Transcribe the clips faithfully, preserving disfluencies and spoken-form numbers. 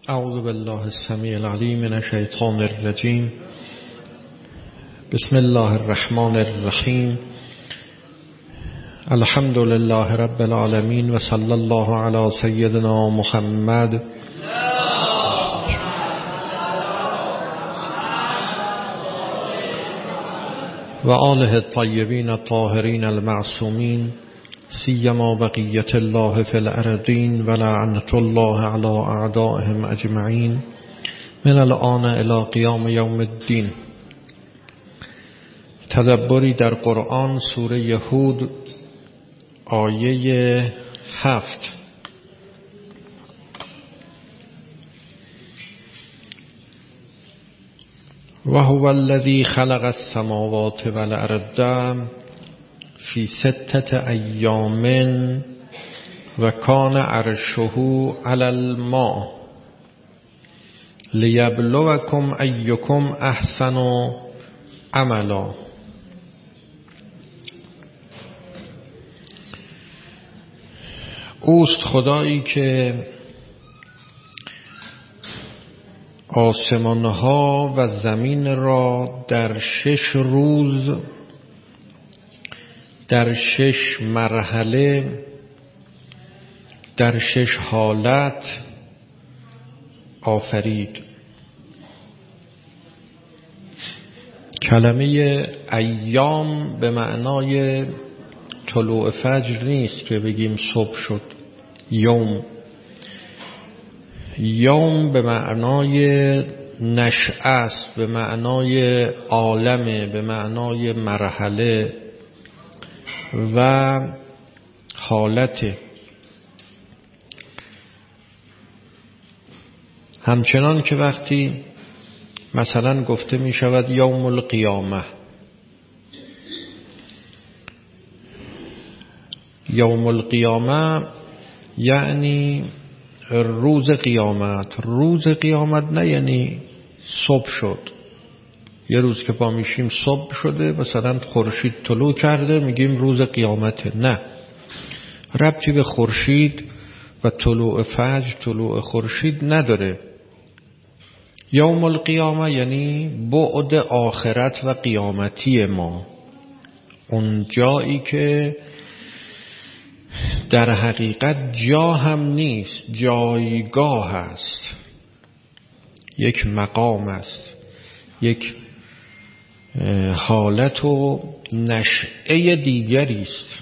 اعوذ بالله السمیع العلیم من الشیطان الرجیم. بسم الله الرحمن الرحیم. الحمد لله رب العالمین و صلی الله علی سیدنا محمد و آله الطیبین الطاهرین المعصومین، سیما بقیت الله فی الارضین و لعنت الله علی اعدائهم اجمعین من الآن الی قیام یوم الدین. تدبری در قرآن، سوره هود، آیه هفت. و هو الذی خلق السماوات والارض فی ستة ایام و کان عرشه علی الماء لیبلوکم ایکم احسن عملا. اوست خدایی که آسمانها و زمین را در شش روز، در شش مرحله، در شش حالت آفرید. کلمه ایام به معنای طلوع فجر نیست که بگیم صبح شد. یوم یوم به معنای نشأه است، به معنای عالمه، به معنای مرحله و حالته. همچنان که وقتی مثلا گفته می شود یوم القیامه، یوم القیامه یعنی روز قیامت. روز قیامت نه یعنی صبح شد. یه روز که پا میشیم صبح شده، مثلا خورشید طلوع کرده، میگیم روز قیامته. نه، ربطی به خورشید و طلوع فجر، طلوع خورشید نداره. یوم القیامه یعنی بعد آخرت و قیامتی ما، اون جایی که در حقیقت جا هم نیست، جایگاه است، یک مقام است، یک حالت و نشأه دیگری است.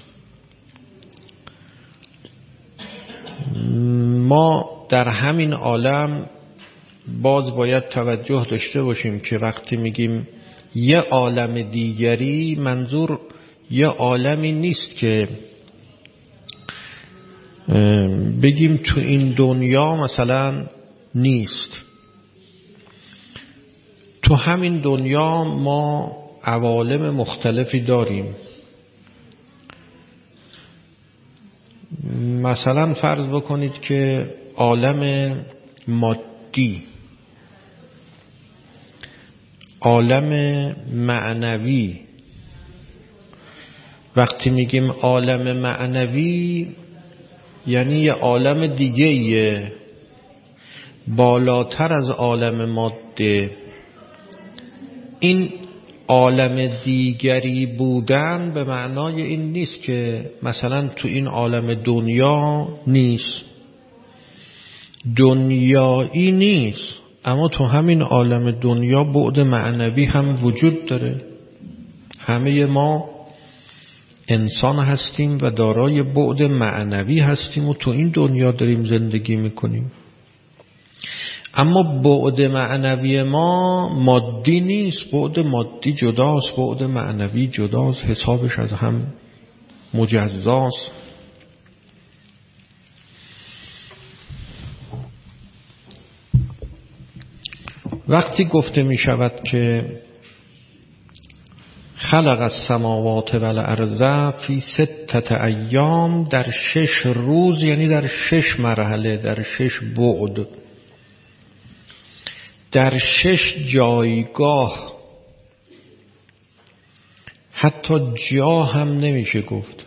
ما در همین عالم باز باید توجه داشته باشیم که وقتی میگیم یه عالم دیگری، منظور یه عالمی نیست که بگیم تو این دنیا مثلا نیست. تو همین دنیا ما عوالم مختلفی داریم. مثلا فرض بکنید که عالم مادی، عالم معنوی. وقتی میگیم عالم معنوی یعنی یه عالم دیگه ایه، بالاتر از عالم ماده. این عالم دیگری بودن به معنای این نیست که مثلا تو این عالم دنیا نیست، دنیایی نیست، اما تو همین عالم دنیا بعد معنوی هم وجود داره. همه ما انسان هستیم و دارای بعد معنوی هستیم و تو این دنیا داریم زندگی میکنیم. اما بعد معنوی ما مادی نیست، بعد مادی جداست، بعد معنوی جداست، حسابش از هم مجزاست. وقتی گفته می شود که خلق السماوات والارض فی ستة ایام، در شش روز، یعنی در شش مرحله، در شش بعد، در شش جایگاه. حتی جا هم نمیشه گفت،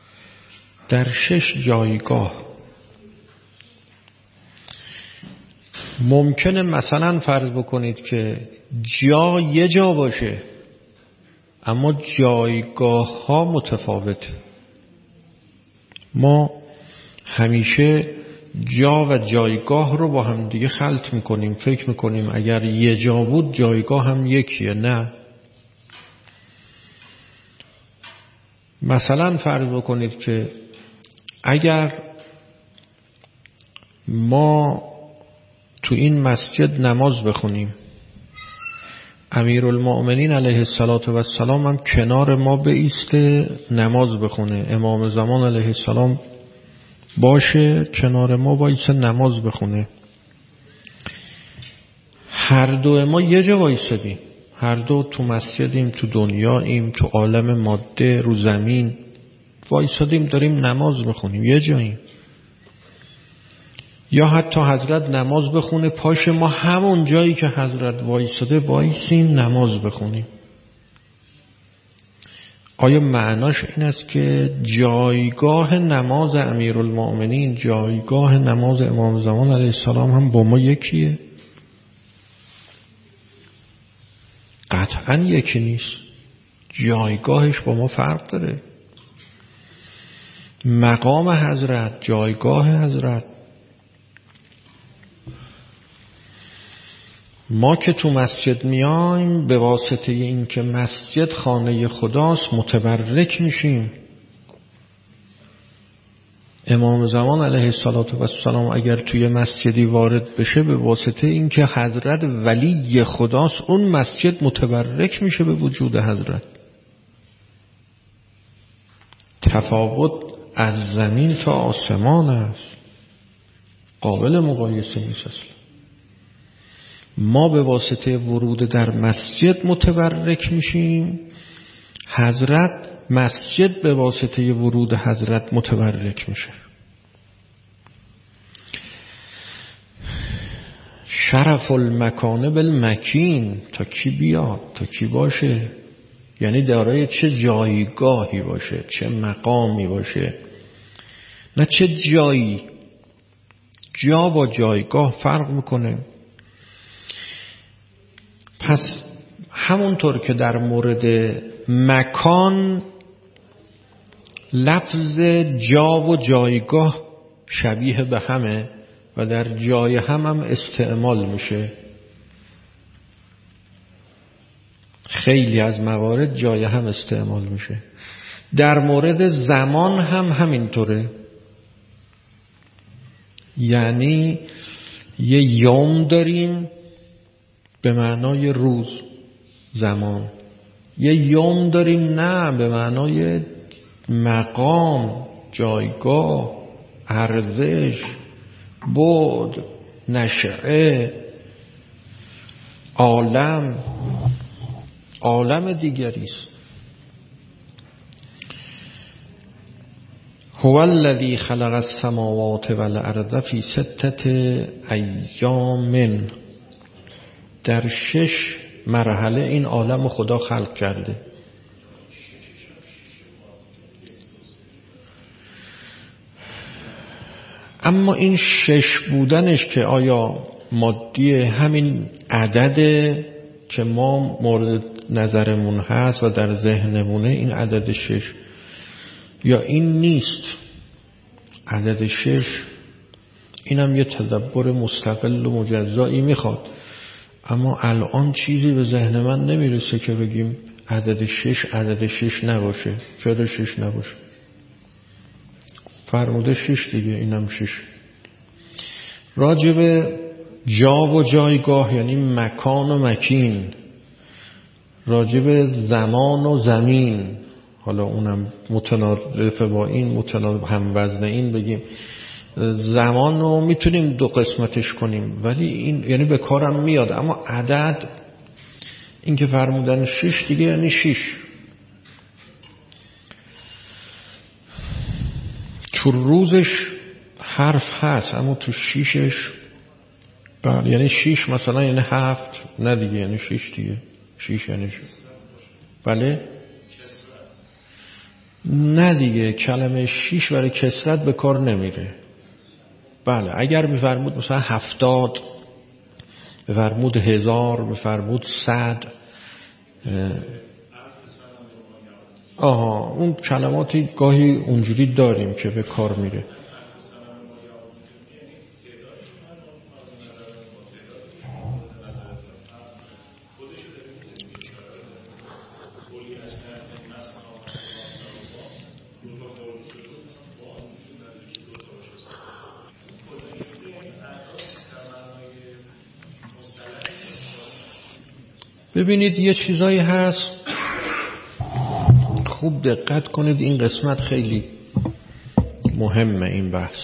در شش جایگاه. ممکنه مثلا فرض بکنید که جا یه جا باشه اما جایگاه ها متفاوته. ما همیشه جا و جایگاه رو با هم دیگه خلط میکنیم، فکر میکنیم اگر یه جا بود جایگاه هم یکیه. نه، مثلا فرض بکنید که اگر ما تو این مسجد نماز بخونیم، امیرالمؤمنین علیه السلام هم کنار ما بایسته نماز بخونه، امام زمان علیه السلام باشه کنار ما بایسته نماز بخونه، هر دو ما یه جا وایسادیم، هر دو تو مسجدیم، تو دنیاییم، تو عالم ماده، رو زمین وایسادیم داریم نماز بخونیم، یه جاییم. یا حتی حضرت نماز بخونه پاش ما همون جایی که حضرت وایساده وایسیم نماز بخونیم. آیا معناش این است که جایگاه نماز امیرالمؤمنین، جایگاه نماز امام زمان علیه السلام هم با ما یکیه؟ قطعا یکی نیست، جایگاهش با ما فرق داره. مقام حضرت، جایگاه حضرت، ما که تو مسجد میایم به واسطه این که مسجد خانه خداست متبرک میشیم. امام زمان علیه السلام اگر توی مسجدی وارد بشه به واسطه این که حضرت ولی خداست اون مسجد متبرک میشه به وجود حضرت. تفاوت از زمین تا آسمان است، قابل مقایسه نیست اصلا. ما به واسطه ورود در مسجد متبرک میشیم، حضرت مسجد به واسطه ورود حضرت متبرک میشه. شرف المکان بالمکین، تا کی بیاد، تا کی باشه، یعنی دارای چه جایگاهی باشه، چه مقامی باشه، نه چه جایی. جا با جایگاه فرق میکنه. پس همونطور که در مورد مکان لفظ جا و جایگاه شبیه به همه و در جای هم هم استعمال میشه، خیلی از موارد جای هم استعمال میشه. در مورد زمان هم همینطوره، یعنی یه یوم داریم به معنای روز زمان، یه یوم داریم نه به معنای مقام، جایگاه، ارزش، بعد، نشأه، عالم، عالم دیگری است. هو الذی خلق السماوات والارض فی ستة ایام، در شش مرحله این عالم خدا خلق کرده. اما این شش بودنش که آیا مادی همین عدده که ما مورد نظرمون هست و در ذهنمونه، این عدد شش، یا این نیست؟ عدد شش اینم یه تدبر مستقل و مجزایی میخواد، اما الان چیزی به ذهن من نمیرسه که بگیم عدد شش عدد شش نباشه. چرا شش نباشه؟ فرموده شش دیگه، اینم شش. راجب جا و جایگاه یعنی مکان و مکین، راجب زمان و زمین، حالا اونم متنارفه با این، متنارف هم وزن این بگیم. زمان رو میتونیم دو قسمتش کنیم ولی این یعنی به کارم میاد، اما عدد این که فرمودن شش دیگه یعنی شش. تو روزش حرف هست اما تو شیشش بله، یعنی شیش مثلا یعنی هفت، نه دیگه یعنی شیش دیگه، شیش یعنی شیش. بله نه دیگه، کلمه شیش برای کسرت به کار نمیره. بله اگر میفرمود مثلا هفتاد بفرمود هزار، بفرمود صد. آها اون کلماتی گاهی اونجوری داریم که به کار میره. ببینید یه چیزایی هست خوب دقت کنید، این قسمت خیلی مهمه این بحث.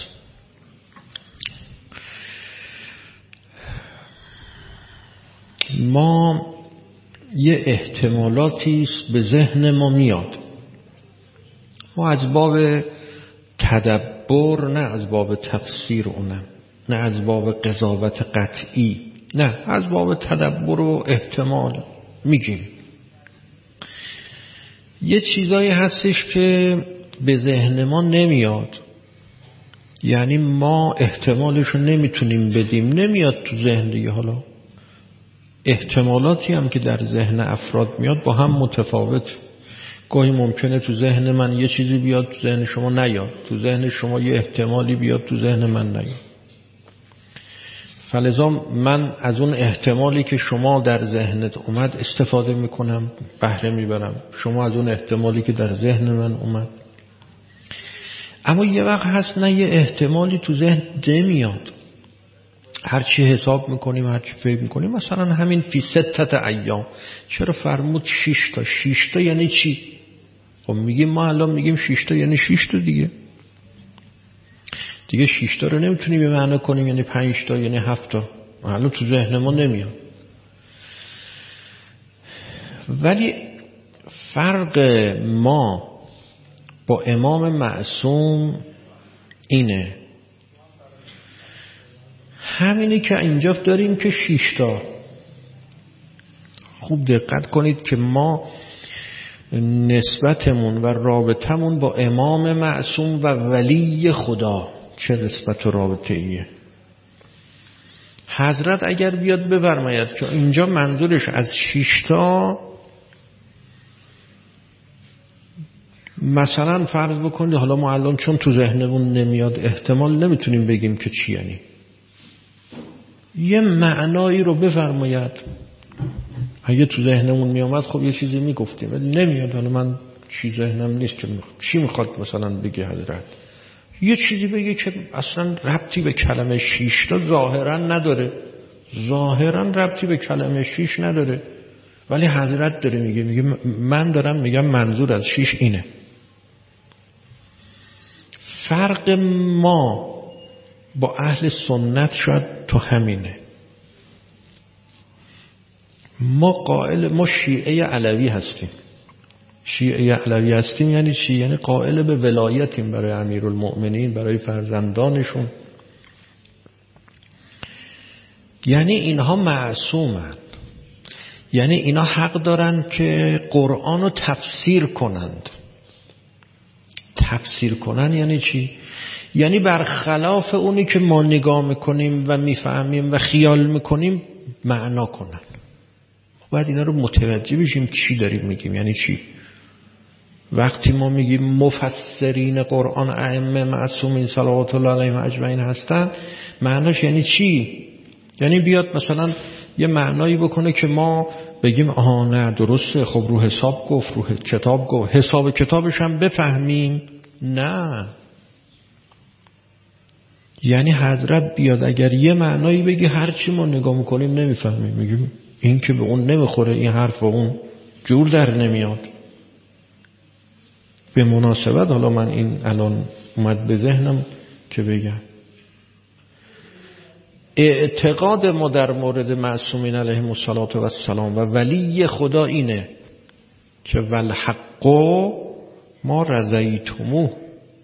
ما یه احتمالاتی است به ذهن ما میاد، ما از باب تدبر، نه از باب تفسیر اونم، نه از باب قضاوت قطعی، نه از باب تدبر و احتمال میگیم. یه چیزایی هستش که به ذهن ما نمیاد، یعنی ما احتمالشو نمیتونیم بدیم، نمیاد تو ذهن دیگه. حالا احتمالاتی هم که در ذهن افراد میاد با هم متفاوت. گاهی ممکنه تو ذهن من یه چیزی بیاد تو ذهن شما نیاد، تو ذهن شما یه احتمالی بیاد تو ذهن من نیاد. فلذا من از اون احتمالی که شما در ذهنت اومد استفاده میکنم، بهره میبرم، شما از اون احتمالی که در ذهن من اومد. اما یه وقت هست نه یه احتمالی تو ذهن نمیاد، هرچی حساب میکنیم، هرچی فکر میکنیم. مثلا همین فی ستت ایام، چرا فرمود شش تا؟ شش تا یعنی چی؟ خب میگیم ما الان میگیم شش تا یعنی شش تا دیگه دیگه شش تا رو نمیتونیم به معنی کنیم یعنی پنج تا یعنی هفت تا، الان تو ذهن ما نمیاد. ولی فرق ما با امام معصوم اینه، همینی که اینجا داریم که شش تا. خوب دقت کنید که ما نسبتمون و رابطمون با امام معصوم و ولی خدا چه نسبت و رابطه ایه. حضرت اگر بیاد بفرماید که اینجا منظورش از شش تا، مثلا فرض بکنید، حالا ما الان چون تو ذهنمون نمیاد احتمال نمیتونیم بگیم که چی، یعنی یه معنایی رو بفرماید. اگه تو ذهنمون میامد خب یه چیزی میگفتیم، ولی نمیاد. حالا من چی ذهنم نیست که میخواد. چی میخواد مثلا بگه حضرت؟ یه چیزی بگه که اصلا ربطی به کلمه شیش تا ظاهرا نداره، ظاهرا ربطی به کلمه شیش نداره، ولی حضرت داره میگه، میگه من دارم میگم منظور از شیش اینه. فرق ما با اهل سنت شاید تو همینه. ما قائل، ما شیعه علوی هستیم. شیعه علوی هستیم یعنی چی؟ یعنی قائل به ولایتیم برای امیرالمؤمنین، برای فرزندانشون. یعنی اینها معصومند، یعنی اینا حق دارن که قرآن رو تفسیر کنند. تفسیر کنن یعنی چی؟ یعنی برخلاف اونی که ما نگاه میکنیم و میفهمیم و خیال میکنیم معنا کنن. باید اینا رو متوجه بشیم چی داریم میگیم، یعنی چی. وقتی ما میگیم مفسرین قرآن ائمه معصومین صلوات الله علیهم اجمعین هستن، معناش یعنی چی؟ یعنی بیاد مثلا یه معنایی بکنه که ما بگیم آها نه درسته، خب رو حساب گفت، رو کتاب گفت، حساب کتابش هم بفهمیم. نه، یعنی حضرت بیاد اگر یه معنایی بگی هرچی ما نگاه میکنیم نمیفهمیم، میگیم این که به اون نمیخوره، این حرف و اون جور در نمیاد. به مناسبت حالا من این الان اومد به ذهنم که بگم اعتقاد ما در مورد معصومین علیهم السلام و ولی خدا اینه که والحق ما رضیتموه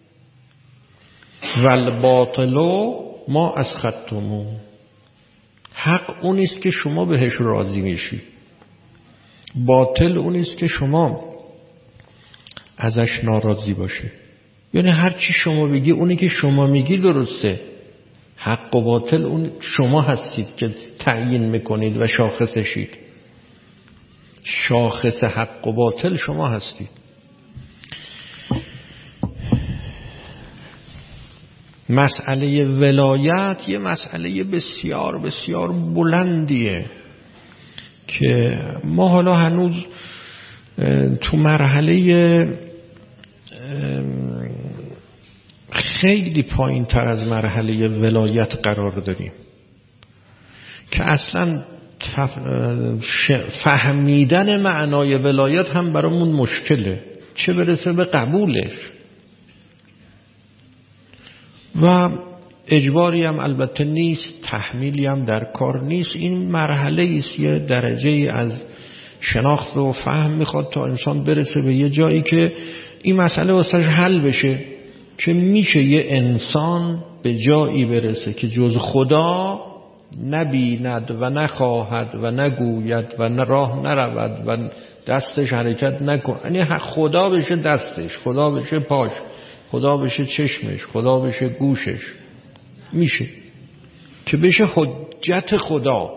والباطل ما اسخطتموه. حق اونیست که شما بهش راضی میشی، باطل اونیست که شما ازش ناراضی باشی. یعنی هر چی شما بگی اونی که شما میگی درسته، حق و باطل اون شما هستید که تعیین میکنید و شاخصشید. شاخص حق و باطل شما هستید. مسئله ولایت یه مسئله بسیار بسیار بلندیه که ما حالا هنوز تو مرحله خیلی پایین تر از مرحله ولایت قرار داریم که اصلا فهمیدن معنای ولایت هم برامون مشکله، چه برسه به قبولش. و اجباری هم البته نیست، تحمیلی هم در کار نیست. این مرحله ایست، یه درجه ای از شناخت و فهم میخواد تا انسان برسه به یه جایی که این مسئله واسش حل بشه، که میشه یه انسان به جایی برسه که جز خدا نبیند و نخواهد و نگوید و راه نرود و دستش حرکت نکنه. یعنی خدا بشه دستش، خدا بشه پاش، خدا بشه چشمش، خدا بشه گوشش. میشه که بشه حجت خدا.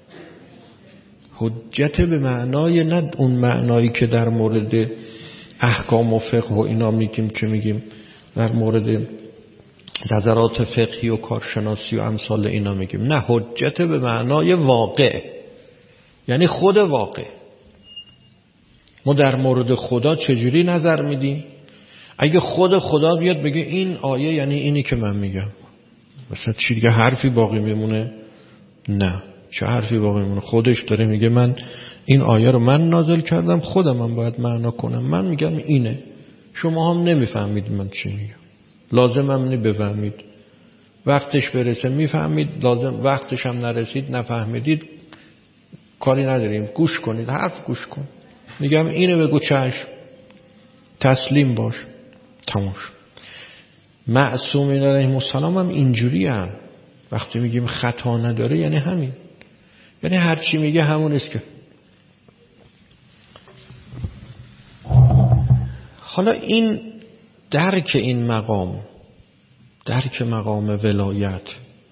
حجت به معنای نه اون معنایی که در مورد احکام و فقه و اینا میگیم، که میگیم در مورد نظرات فقهی و کارشناسی و امثال اینا میگیم. نه، حجت به معنای واقع، یعنی خود واقع. ما در مورد خدا چجوری نظر میدیم؟ اگه خود خدا بیاد بگه این آیه یعنی اینی که من میگم، مثلا چی دیگه حرفی باقی میمونه؟ نه، چه حرفی باقی میمونه؟ خودش داره میگه من این آیه رو من نازل کردم، خودم هم باید معنا کنم، من میگم اینه، شما هم نمیفهمید من چی میگم، لازم هم نبفهمید، وقتش برسه میفهمید، لازم وقتش هم نرسید نفهمیدید، کاری نداریم، گوش کنید، حرف گوش کن، میگم اینه بگو، چشم، تسلیم باش، تموم شد. معصومین علیهم السلام هم اینجوری هم. وقتی میگیم خطا نداره یعنی همین، یعنی هر چی میگه همون است که. حالا این درک این مقام، درک مقام ولایت،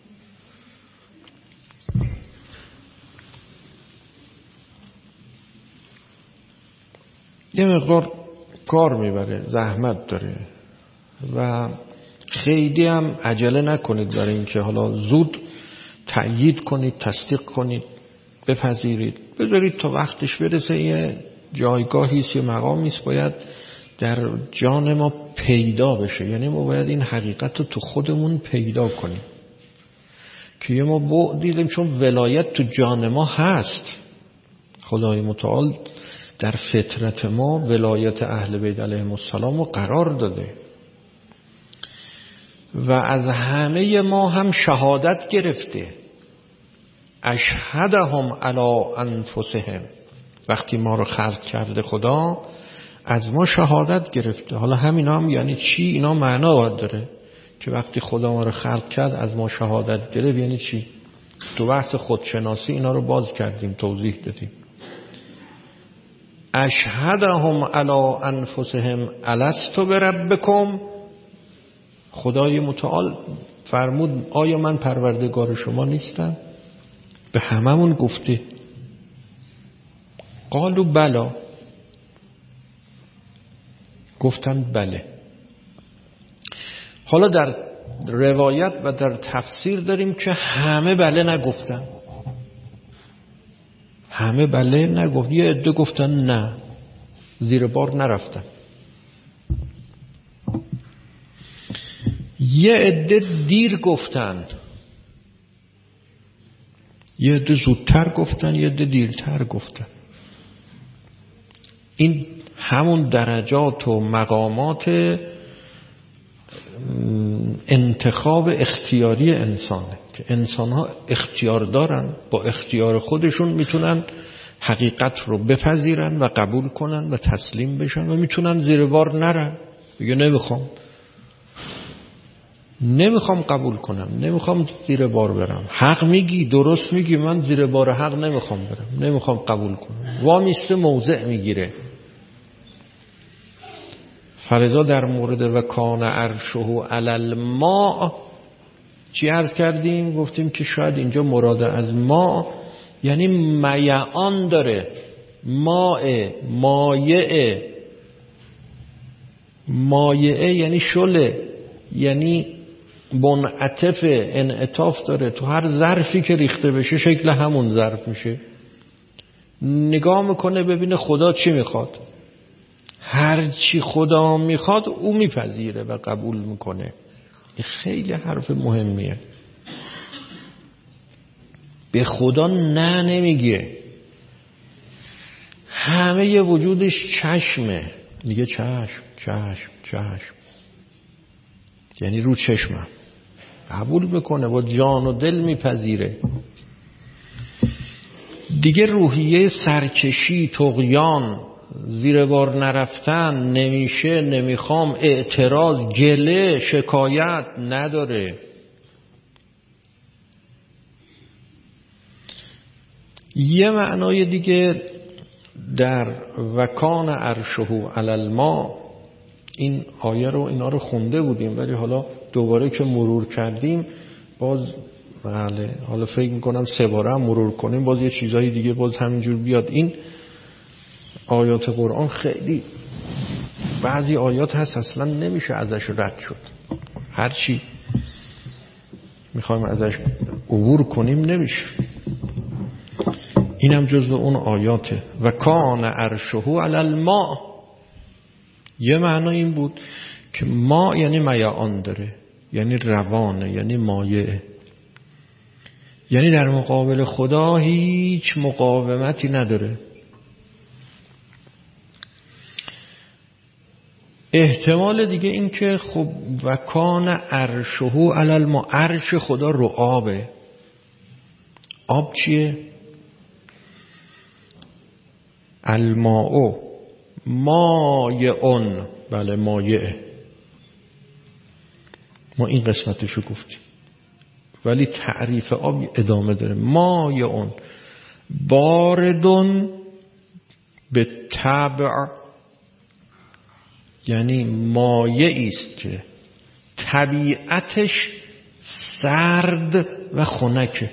یه مقدار کار میبره، زحمت داره و خیلی هم عجله نکنید برای اینکه حالا زود تأیید کنید، تصدیق کنید، بپذیرید. بذارید تا وقتش برسه. یه جایگاهی است، یه مقامی است باید در جان ما پیدا بشه. یعنی ما باید این حقیقت رو تو خودمون پیدا کنیم که یه ما بعدیدیم، چون ولایت تو جان ما هست. خدای متعال در فطرت ما ولایت اهل بیت علیهم السلام رو قرار داده و از همه ما هم شهادت گرفته. اشهدهم علی انفسهم، وقتی ما رو خلق کرده خدا از ما شهادت گرفته. حالا همینا هم یعنی چی؟ اینا معنا باید داره که وقتی خدا ما رو خلق کرد از ما شهادت گرفت یعنی چی؟ تو بحث خودشناسی اینا رو باز کردیم، توضیح دادیم. اشهدهم علی انفسهم الستو بربکم، خدای متعال فرمود آیا من پروردگار شما نیستم؟ به هممون گفته. قالوا بلا، گفتن بله. حالا در روایت و در تفسیر داریم که همه بله نگفتن، همه بله نگفت، یه عده گفتن نه، زیر بار نرفتن. یه عده دیر گفتن، یه عده زودتر گفتن، یه عده دیرتر گفتن. این همون درجات و مقامات انتخاب اختیاری انسانه که انسان ها اختیار دارن، با اختیار خودشون میتونن حقیقت رو بپذیرن و قبول کنن و تسلیم بشن و میتونن زیر بار نرن، بگه نمیخوام نمیخوام قبول کنم، نمیخوام زیر بار برم. حق میگی، درست میگی، من زیر بار حق نمیخوام برم، نمیخوام قبول کنم، وامیسته موضع میگیره. فردا در مورد و کان عرشه علی الماء چی عرض کردیم؟ گفتیم که شاید اینجا مراد از ما یعنی میعان داره، ماء، مایع، مایع یعنی شله، یعنی منعطف، انعطاف داره، تو هر ظرفی که ریخته بشه شکل همون ظرف میشه. نگاه میکنه ببینه خدا چی میخواد، هر چی خدا میخواد او میپذیره و قبول میکنه. این خیلی حرف مهمیه. به خدا نه نمیگه، همه ی وجودش چشمه، میگه چشم چشم چشم، یعنی رو چشمم، قبول میکنه، با جان و دل میپذیره. دیگه روحیه سرکشی، طغیان، زیر بار نرفتن، نمیشه، نمیخوام، اعتراض، گله، شکایت نداره. یه معنای دیگه در وکان عرشه علی الماء، این آیه رو اینا رو خونده بودیم ولی حالا دوباره که مرور کردیم باز بله حالا فکر میکنم سه باره هم مرور کنیم باز یه چیزایی دیگه باز همینجور بیاد. این آیات قرآن خیلی، بعضی آیات هست اصلا نمیشه ازش رد شد، هرچی میخوایم ازش عبور کنیم نمیشه. اینم جزو اون آیاته. و کان عرشه علی الماء، یه معنا این بود که ما یعنی میعان داره، یعنی روانه، یعنی مایع، یعنی در مقابل خدا هیچ مقاومتی نداره. احتمال دیگه این که خب و کان عرشه علی الماء، عرش خدا رو آبه. آب چیه؟ الماء مایعون، بله مایعه، ما این قسمتشو گفتیم ولی تعریف آب ادامه داره. مایعون باردون به طبع، یعنی مایعی است که طبیعتش سرد و خنکه.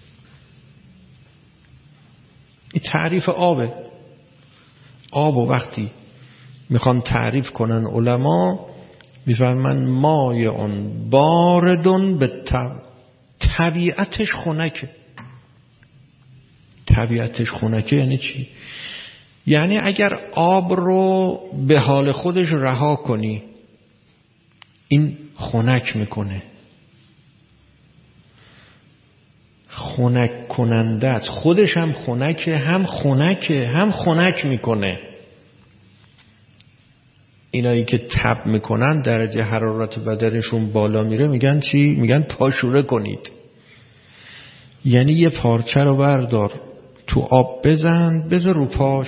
این تعریف آبه. آب و وقتی میخوان تعریف کنن علما میفرمن مایعون باردون به طبع، طبیعتش خنکه. طبیعتش خنکه یعنی چی؟ یعنی اگر آب رو به حال خودش رها کنی این خنک میکنه، خنک کننده است، خودش هم خنکه، هم خنکه هم خنک میکنه. اینایی که تب میکنن درجه حرارت بدنشون بالا میره میگن چی؟ میگن پاشوره کنید. یعنی یه پارچه رو بردار تو آب بزن بذار رو پاش،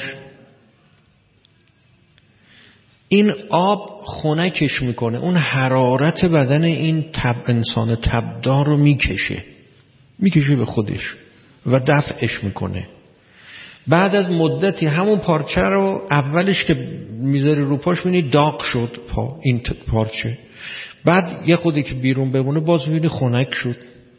این آب خنکش میکنه، اون حرارت بدن این تب انسان تبدار رو میکشه میکشه به خودش و دفعش میکنه. بعد از مدتی همون پارچه رو اولش که میذاری رو پاش میبینی داغ شد پا این پارچه، بعد یه خودی که بیرون بمونه باز میبینی خنک شد.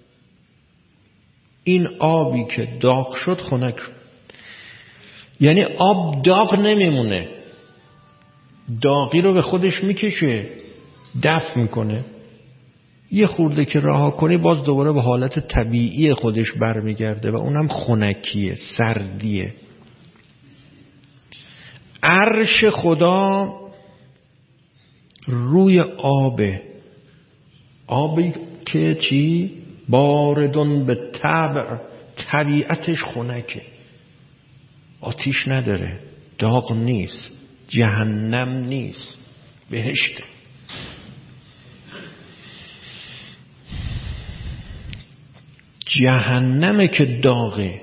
این آبی که داغ شد خنک شد، یعنی آب داغ نمیمونه، داغی رو به خودش میکشه دفع میکنه. یه خورده که رها کنی باز دوباره به حالت طبیعی خودش برمیگرده و اونم خنکیه، سردیه. عرش خدا روی آبه، آبی که چی؟ باردون به طبع، طبیعتش خنکه، آتیش نداره، داغ نیست، جهنم نیست، بهشته. جهنمه که داغه.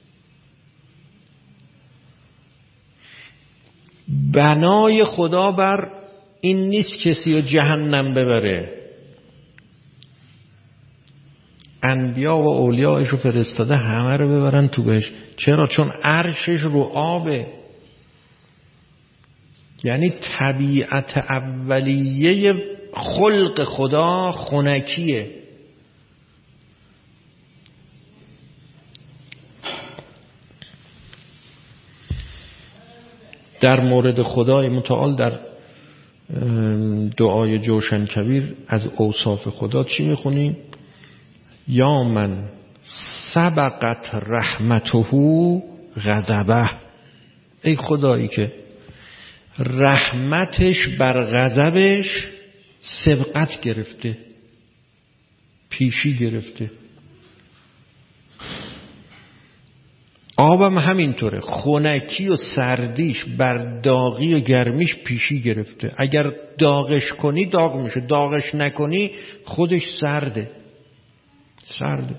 بنای خدا بر این نیست کسی رو جهنم ببره. انبیا و اولیاءش رو فرستاده همه رو ببرن تو بهشت. چرا؟ چون عرشش رو آبه. یعنی طبیعت اولیه خلق خدا خنکیه، در مورد خدای متعال در دعای جوشن کبیر از اوصاف خدا چی میخونیم؟ یا من سبقت رحمته غضبه، ای خدایی که رحمتش بر غضبش سبقت گرفته، پیشی گرفته. آبم همینطوره، خنکی و سردیش بر داغی و گرمیش پیشی گرفته. اگر داغش کنی داغ میشه، داغش نکنی خودش سرده سرده.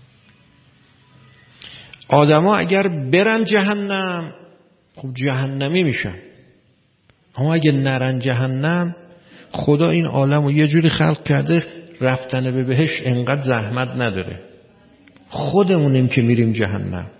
آدما اگر برن جهنم خب جهنمی میشن، اما اگر نرن جهنم خدا این عالم رو یه جوری خلق کرده رفتن به بهشت انقدر زحمت نداره. خودمونیم که میریم جهنم.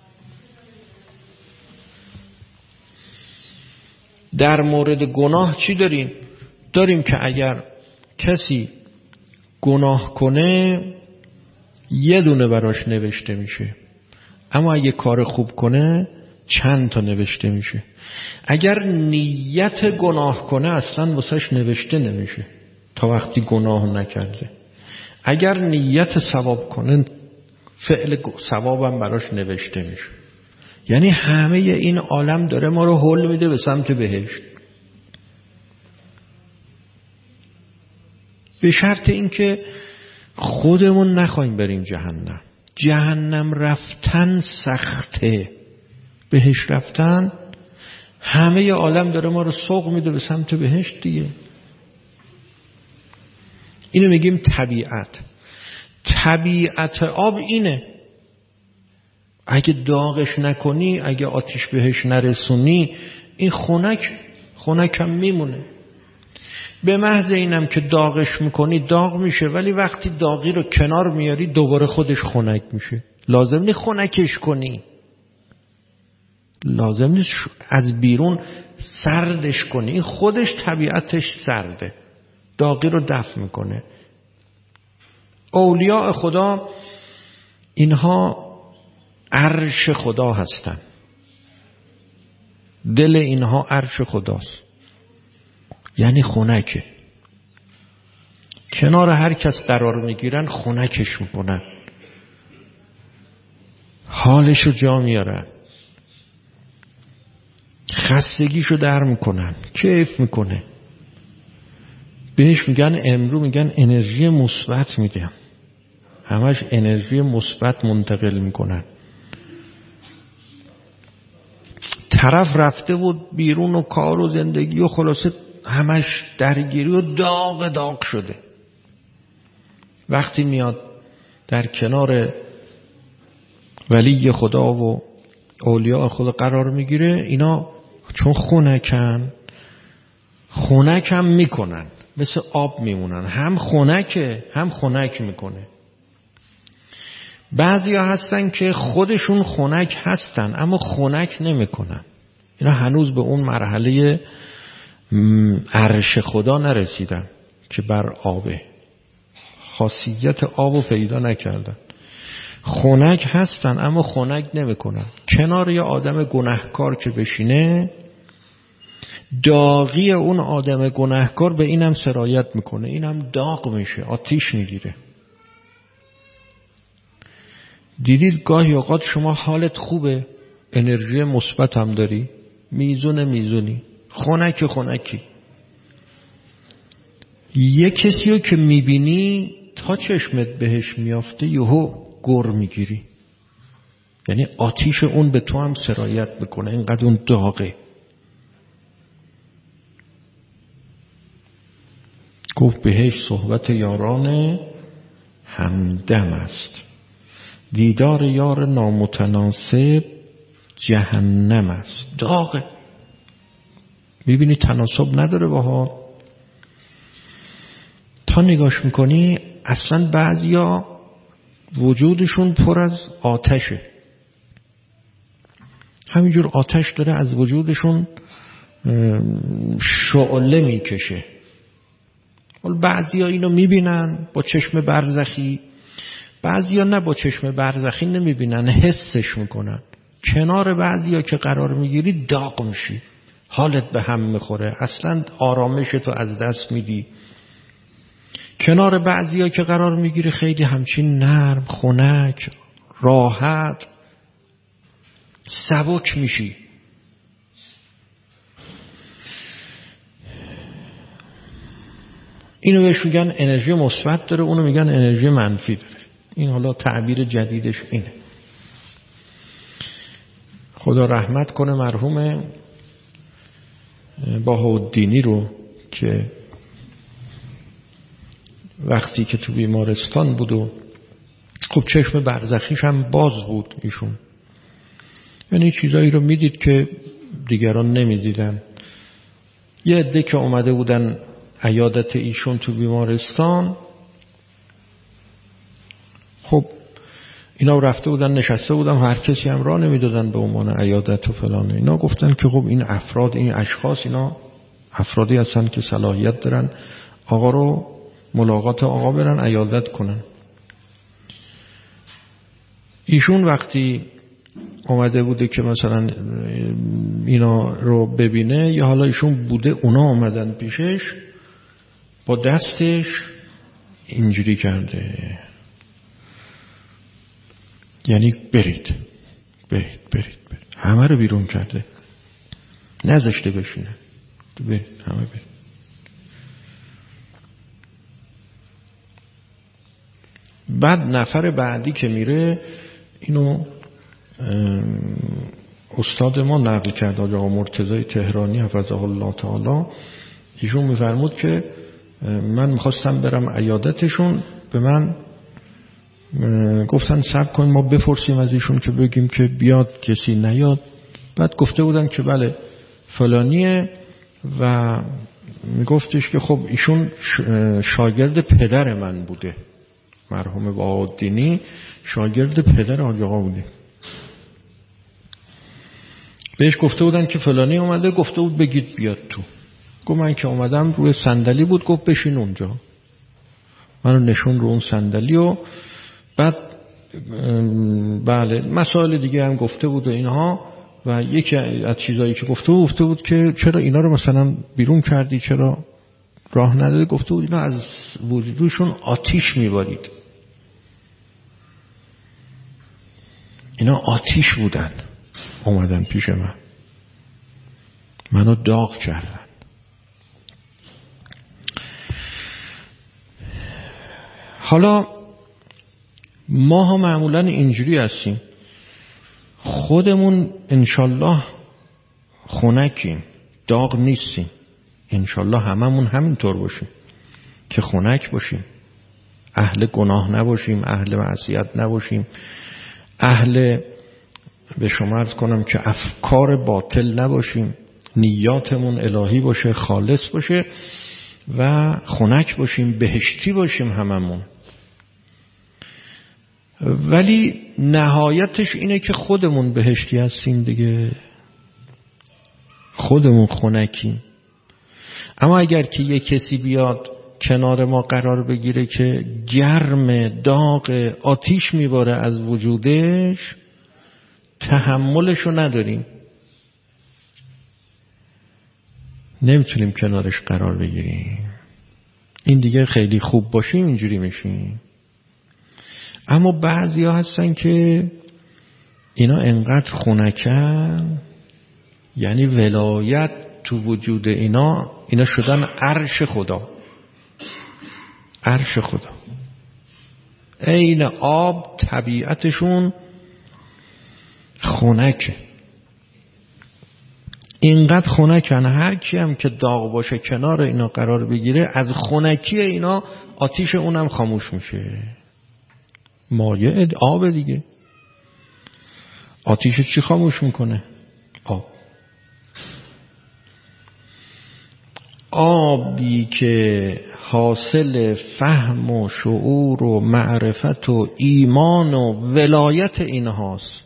در مورد گناه چی داریم؟ داریم که اگر کسی گناه کنه یه دونه براش نوشته میشه، اما اگه کار خوب کنه چند تا نوشته میشه. اگر نیت گناه کنه اصلا واسش نوشته نمیشه تا وقتی گناه نکرده. اگر نیت ثواب کنه فعل ثوابم براش نوشته میشه. یعنی همه این عالم داره ما رو هل میده به سمت بهشت، به شرط اینکه خودمون نخوایم بریم جهنم. جهنم رفتن سخته، بهشت رفتن همه عالم داره ما رو سوق میده به سمت بهشت دیگه. اینو میگیم طبیعت. طبیعت آب اینه، اگه داغش نکنی، اگه آتیش بهش نرسونی این خنک خنک هم میمونه. به محض اینم که داغش میکنی داغ میشه، ولی وقتی داغی رو کنار میاری دوباره خودش خنک میشه. لازم نیست خنکش کنی، لازم نیست از بیرون سردش کنی، این خودش طبیعتش سرده، داغی رو دفع میکنه. اولیاء خدا اینها عرش خدا هستن، دل اینها عرش خداست، یعنی خنکه. کنار هر کس قرار میگیرن خنکش میکنن، حالشو جا میارن، خستگیشو در میکنن، کیف میکنه. بهش میگن امرو میگن انرژی مثبت میدم، همش انرژی مثبت منتقل میکنن. طرف رفته بود بیرون و کار و زندگی و خلاصه همش درگیری و داغ داغ شده. وقتی میاد در کنار ولی خدا و اولیاء خدا قرار میگیره، اینا چون خنکن خنک هم میکنن، مثل آب میمونن، هم خنکه هم خنک میکنه. بعضی ها هستن که خودشون خنک هستن اما خنک نمیکنن. اینا هنوز به اون مرحله عرش خدا نرسیدن که بر آبه، خاصیت آبو پیدا نکردن. خنک هستن اما خنک نمیکنن. کنار یه آدم گناهکار که بشینه، داغی اون آدم گناهکار به اینم سرایت میکنه، اینم داغ میشه، آتیش میگیره. دیدید گاهی اوقات شما حالت خوبه، انرژی مثبت هم داری، میزون میزونی، خنک خنکی، یه کسی رو که میبینی تا چشمت بهش میافته یهو گر میگیری، یعنی آتیش اون به تو هم سرایت میکنه، اینقدر اون داغه. گفت بهش صحبت یاران همدم است، دیدار یار نامتناسب جهنم است. داغه، میبینی تناسب نداره باها. تا نگاش میکنی اصلا بعضیا وجودشون پر از آتشه، همینجور آتش داره از وجودشون شعله میکشه. بعضیا اینو میبینن با چشم برزخی، بعضیا نه با چشم برزخی نمیبینن، حسش میکنن. کنار بعضیا که قرار میگیری داغ میشی، حالت به هم میخوره، اصلا آرامشتو از دست میدی. کنار بعضیا که قرار میگیری خیلی همچین نرم، خنک، راحت، سبک میشی. اینو بهش میگن انرژی مثبت داره، اونو میگن انرژی منفی داره. این حالا تعبیر جدیدش اینه. خدا رحمت کنه مرحوم بهاءالدینی رو که وقتی که تو بیمارستان بود و خب چشم برزخیش هم باز بود ایشون، یعنی چیزایی رو میدید که دیگران نمیدیدن. یه عده که اومده بودن عیادت ایشون تو بیمارستان، خب اینا رفته بودن نشسته بودن، هر کسی هم راه نمیدادن به عنوان عیادت و فلان. اینا گفتن که خب این افراد، این اشخاص، اینا افرادی هستن که صلاحیت دارن آقا رو ملاقات آقا برن عیادت کنن. ایشون وقتی اومده بوده که مثلا اینا رو ببینه، یا حالا ایشون بوده اونا اومدن پیشش، با دستش اینجوری کرده، یعنی برید برید برید برید، همه رو بیرون کرده، نذاشته بشینه، برید همه برید. بعد نفر بعدی که میره، اینو استاد ما نقل کرد، آقا مرتضی تهرانی حفظه الله تعالی، ایشون میفرمود که من میخواستم برم عیادتشون، به من گفتن صبر کن ما بپرسیم از ایشون که بگیم که بیاد کسی نیاد. بعد گفته بودن که بله فلانیه و میگفتش که خب ایشون شاگرد پدر من بوده، مرحوم بهاءالدینی شاگرد پدر آقا بوده. بهش گفته بودن که فلانی اومده، گفته بود بگید بیاد تو. گفت من که اومدم روی صندلی بود، گفت بشین اونجا. منو نشون رو اون صندلی و بعد بله مسائل دیگه هم گفته بود و اینها. و یکی از چیزایی که گفته بود گفته بود که چرا اینا رو مثلا بیرون کردی، چرا راه نداده. گفته بود اینا از وجودشون آتیش میبارید، اینا آتیش بودن، اومدن پیش من، منو داغ کردن. حالا ما ها معمولا اینجوری هستیم، خودمون انشالله خنکیم، داغ نیستیم. انشالله هممون همینطور باشیم که خنک باشیم، اهل گناه نباشیم، اهل معصیت نباشیم، اهل به شما عرض کنم که افکار باطل نباشیم، نیاتمون الهی باشه، خالص باشه و خنک باشیم، بهشتی باشیم هممون. ولی نهایتش اینه که خودمون بهشتی هستیم دیگه، خودمون خنکیم. اما اگر که یک کسی بیاد کنار ما قرار بگیره که گرم، داغ، آتیش میباره از وجودش، تحملشو نداریم، نمیتونیم کنارش قرار بگیریم. این دیگه خیلی خوب باشیم اینجوری میشیم. اما بعضی ها هستن که اینا انقدر خنکن، یعنی ولایت تو وجود اینا، اینا شدن عرش خدا، عرش خدا. عین آب طبیعتشون خنکه، اینقدر خنکن هر کی هم که داغ باشه کنار اینا قرار بگیره، از خنکی اینا آتیش اونم خاموش میشه. مایع آب دیگه، آتیش چی خاموش میکنه؟ آب. آبی که حاصل فهم و شعور و معرفت و ایمان و ولایت اینهاست،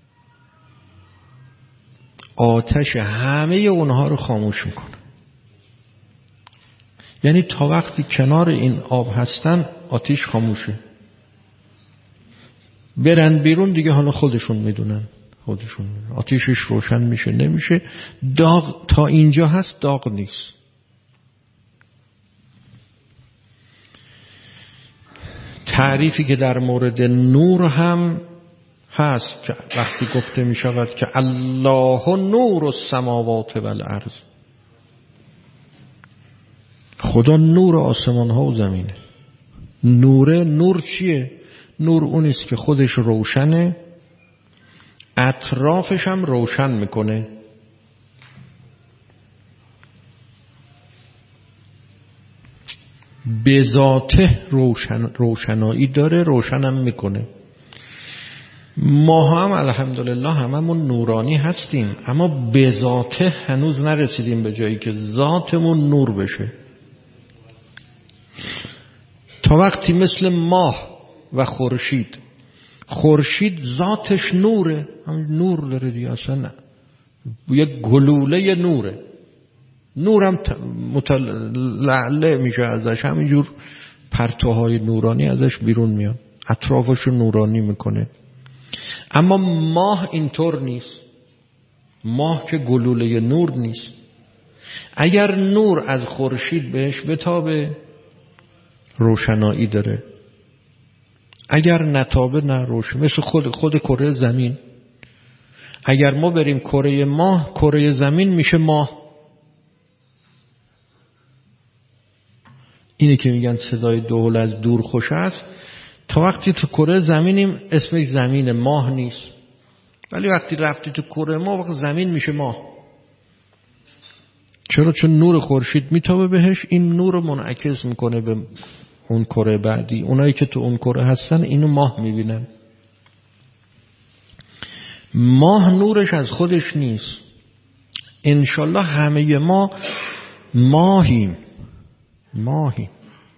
آتش همه اونها رو خاموش میکنه. یعنی تا وقتی کنار این آب هستن آتش خاموشه، برن بیرون دیگه حالا خودشون میدونن، خودشون آتیشش روشن میشه نمیشه. داغ تا اینجا هست، داغ نیست. تعریفی که در مورد نور هم هست که وقتی گفته می شود که الله نور السماوات و الارض، خدا نور آسمان ها و زمینه. نوره، نور چیه؟ نور اونیست که خودش روشنه، اطرافش هم روشن میکنه. به ذاته روشن روشنایی داره، روشنم میکنه. ما هم الحمدلله هممون نورانی هستیم، اما به ذاته هنوز نرسیدیم به جایی که ذاتمون نور بشه. تا وقتی مثل ماه و خورشید، خورشید ذاتش نوره، هم نور داره دیگه، اصلا نه. یک گلوله نوره، نورم متلعله میشه ازش، همینجور پرتوهای نورانی ازش بیرون میاد، اطرافشو نورانی میکنه. اما ماه اینطور نیست. ماه که گلوله نور نیست. اگر نور از خورشید بهش بتابه روشنایی داره، اگر نتابه نه روشن. مثل خود خود کره زمین، اگر ما بریم کره ماه، کره زمین میشه ماه. اینه که میگن صدای دهل از دور خوش است. تا وقتی تو کره زمینیم اسمش زمین، ماه نیست. ولی وقتی رفتی تو کره ما، وقت زمین میشه ماه. چرا؟ چون نور خورشید میتابه بهش، این نور رو منعکس میکنه به اون کره بعدی. اونایی که تو اون کره هستن اینو ماه میبینن. ماه نورش از خودش نیست. انشالله همه ما ماهیم ماهیم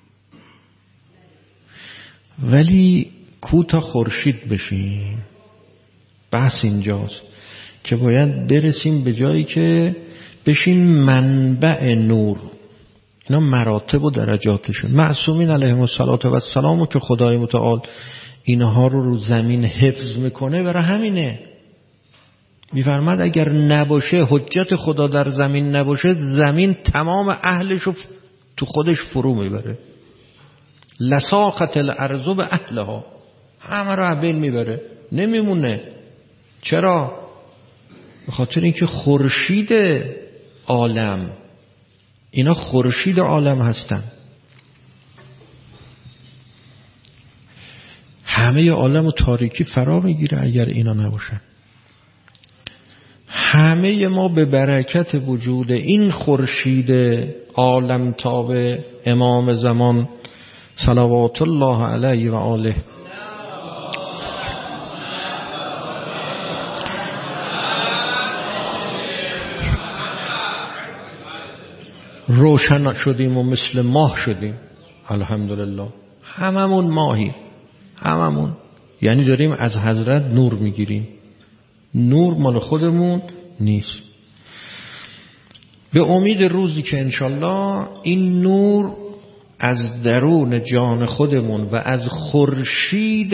ولی کوتا خورشید بشیم. بحث اینجاست که باید برسیم به جایی که بشیم منبع نور. اینا مراتب و درجاتشون. معصومین علیهم السلام و که خدای متعال اینها رو رو زمین حفظ میکنه، برای همینه میفرماد اگر نباشه، حجت خدا در زمین نباشه، زمین تمام اهلش رو تو خودش فرو میبره. لساقت الارض به اهلها، همه رو از بین میبره، نمیمونه. چرا؟ به خاطر اینکه خورشید عالم، اینا خورشید عالم هستن. همه عالم و تاریکی فرا میگیره اگر اینا نباشن. همه ما به برکت وجود این خورشید عالم تاب امام زمان صلوات الله علیه و آله روشن شدیم و مثل ماه شدیم. الحمدلله هممون ماهی، هممون. یعنی داریم از حضرت نور میگیریم. نور مال خودمون نیست. به امید روزی که انشالله این نور از درون جان خودمون و از خورشید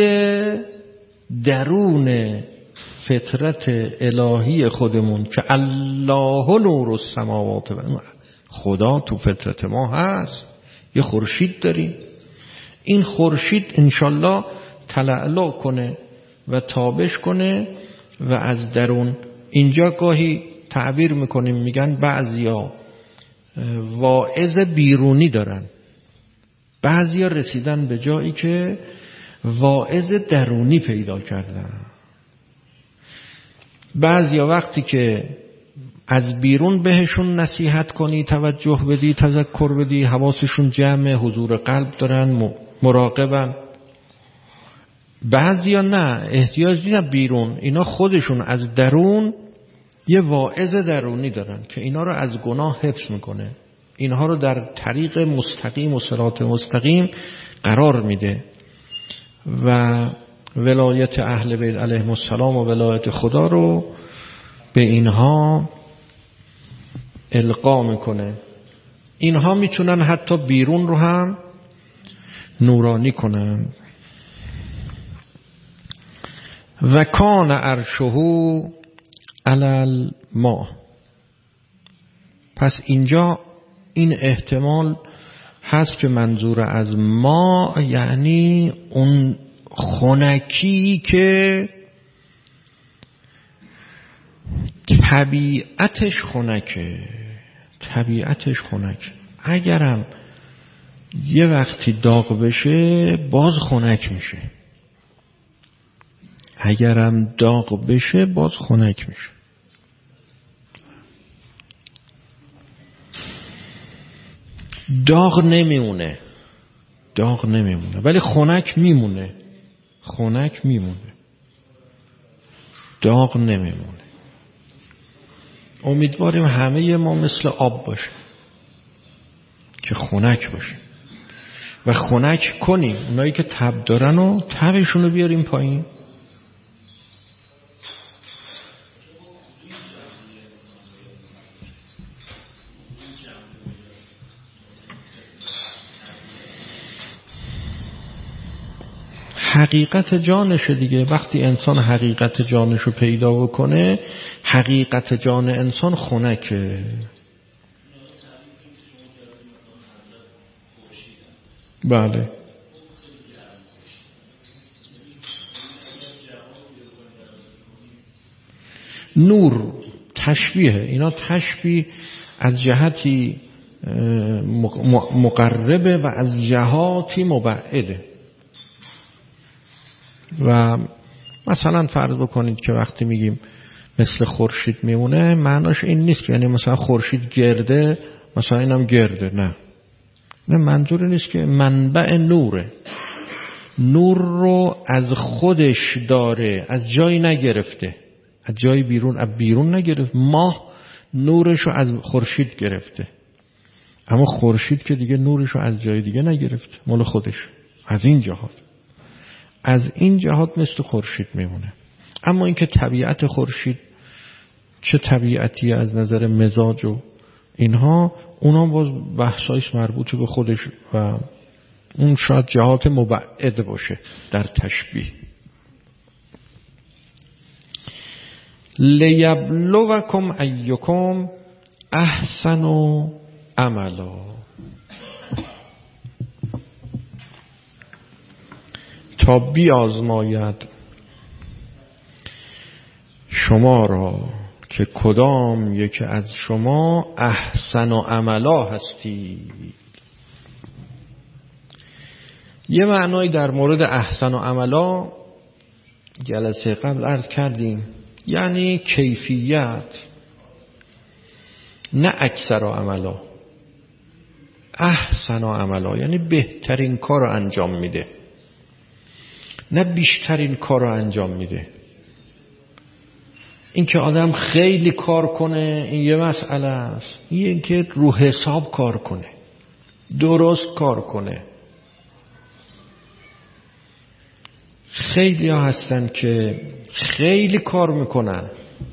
درون فطرت الهی خودمون که الله نور السماوات و خدا تو فطرت ما هست، یه خورشید داریم. این خورشید انشالله تلألؤ کنه و تابش کنه و از درون. اینجا گاهی تعبیر میکنیم، میگن بعضیا واعظ بیرونی دارن، بعضیا رسیدن به جایی که واعظ درونی پیدا کردن. بعضیا وقتی که از بیرون بهشون نصیحت کنی، توجه بدی، تذکر بدی، حواسشون جمع، حضور قلب دارن، مراقبن. بعضیا نه، احتیاج نیست بیرون، اینا خودشون از درون یه واعظ درونی دارن که اینا رو از گناه حفظ میکنه، اینها رو در طریق مستقیم و صراط مستقیم قرار میده و ولایت اهل بیت علیهم السلام و ولایت خدا رو به اینها القا میکنه. اینها میتونن حتی بیرون رو هم نورانی کنن. و کان عرشه علی الماء. پس اینجا این احتمال هست که منظور از ما یعنی اون خنکی که طبیعتش خنکه، طبیعتش خنک. اگرم یه وقتی داغ بشه باز خنک میشه، اگرم داغ بشه باز خنک میشه. داغ نمیمونه، داغ نمیمونه ولی خنک میمونه، خنک میمونه، داغ نمیمونه. امیدواریم همه ما مثل آب باشه که خنک باشه و خنک کنیم اونایی که تب دارن و تبشون رو بیاریم پایین. حقیقت جانشه دیگه. وقتی انسان حقیقت جانشو پیدا بکنه، حقیقت جان انسان خنکه. بله نور تشبیه، اینا تشبیه از جهتی مقربه و از جهاتی مبعده. و مثلا فرض بکنید که وقتی میگیم مثل خورشید میمونه، معناش این نیست که یعنی مثلا خورشید گرده مثلا اینم گرده، نه نه، منظور نیست که منبع نوره، نور رو از خودش داره، از جایی نگرفته، از جای بیرون از بیرون نگرفت. ماه نورش رو از خورشید گرفته، اما خورشید که دیگه نورش رو از جای دیگه نگرفته، مال خودش. از این جهات از این جهات مثل خورشید میمونه. اما اینکه طبیعت خورشید چه طبیعتی از نظر مزاج و اینها، اونا باز بحثایش مربوط به خودش و اون شاید جهات مبعد باشه در تشبیه. لیبلوکم ایکم احسن عملا. تا بیازماید شما را که کدام یک از شما احسن و عملا هستی. یه معنای در مورد احسن و عملا جلسه قبل عرض کردیم، یعنی کیفیت نه اکثر و عملا. احسن و عملا یعنی بهترین کار رو انجام میده، نه بیشترین کار رو انجام میده. این که آدم خیلی کار کنه این یه مسئله است، این که رو حساب کار کنه، درست کار کنه. خیلی ها هستن که خیلی کار میکنن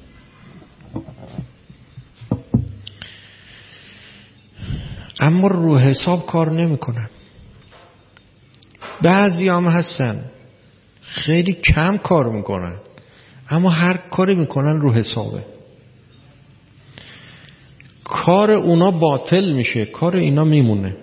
اما رو حساب کار نمیکنن. بعضی هم هستن خیلی کم کار میکنن اما هر کاری میکنن رو حسابه. کار اونا باطل میشه، کار اینا میمونه.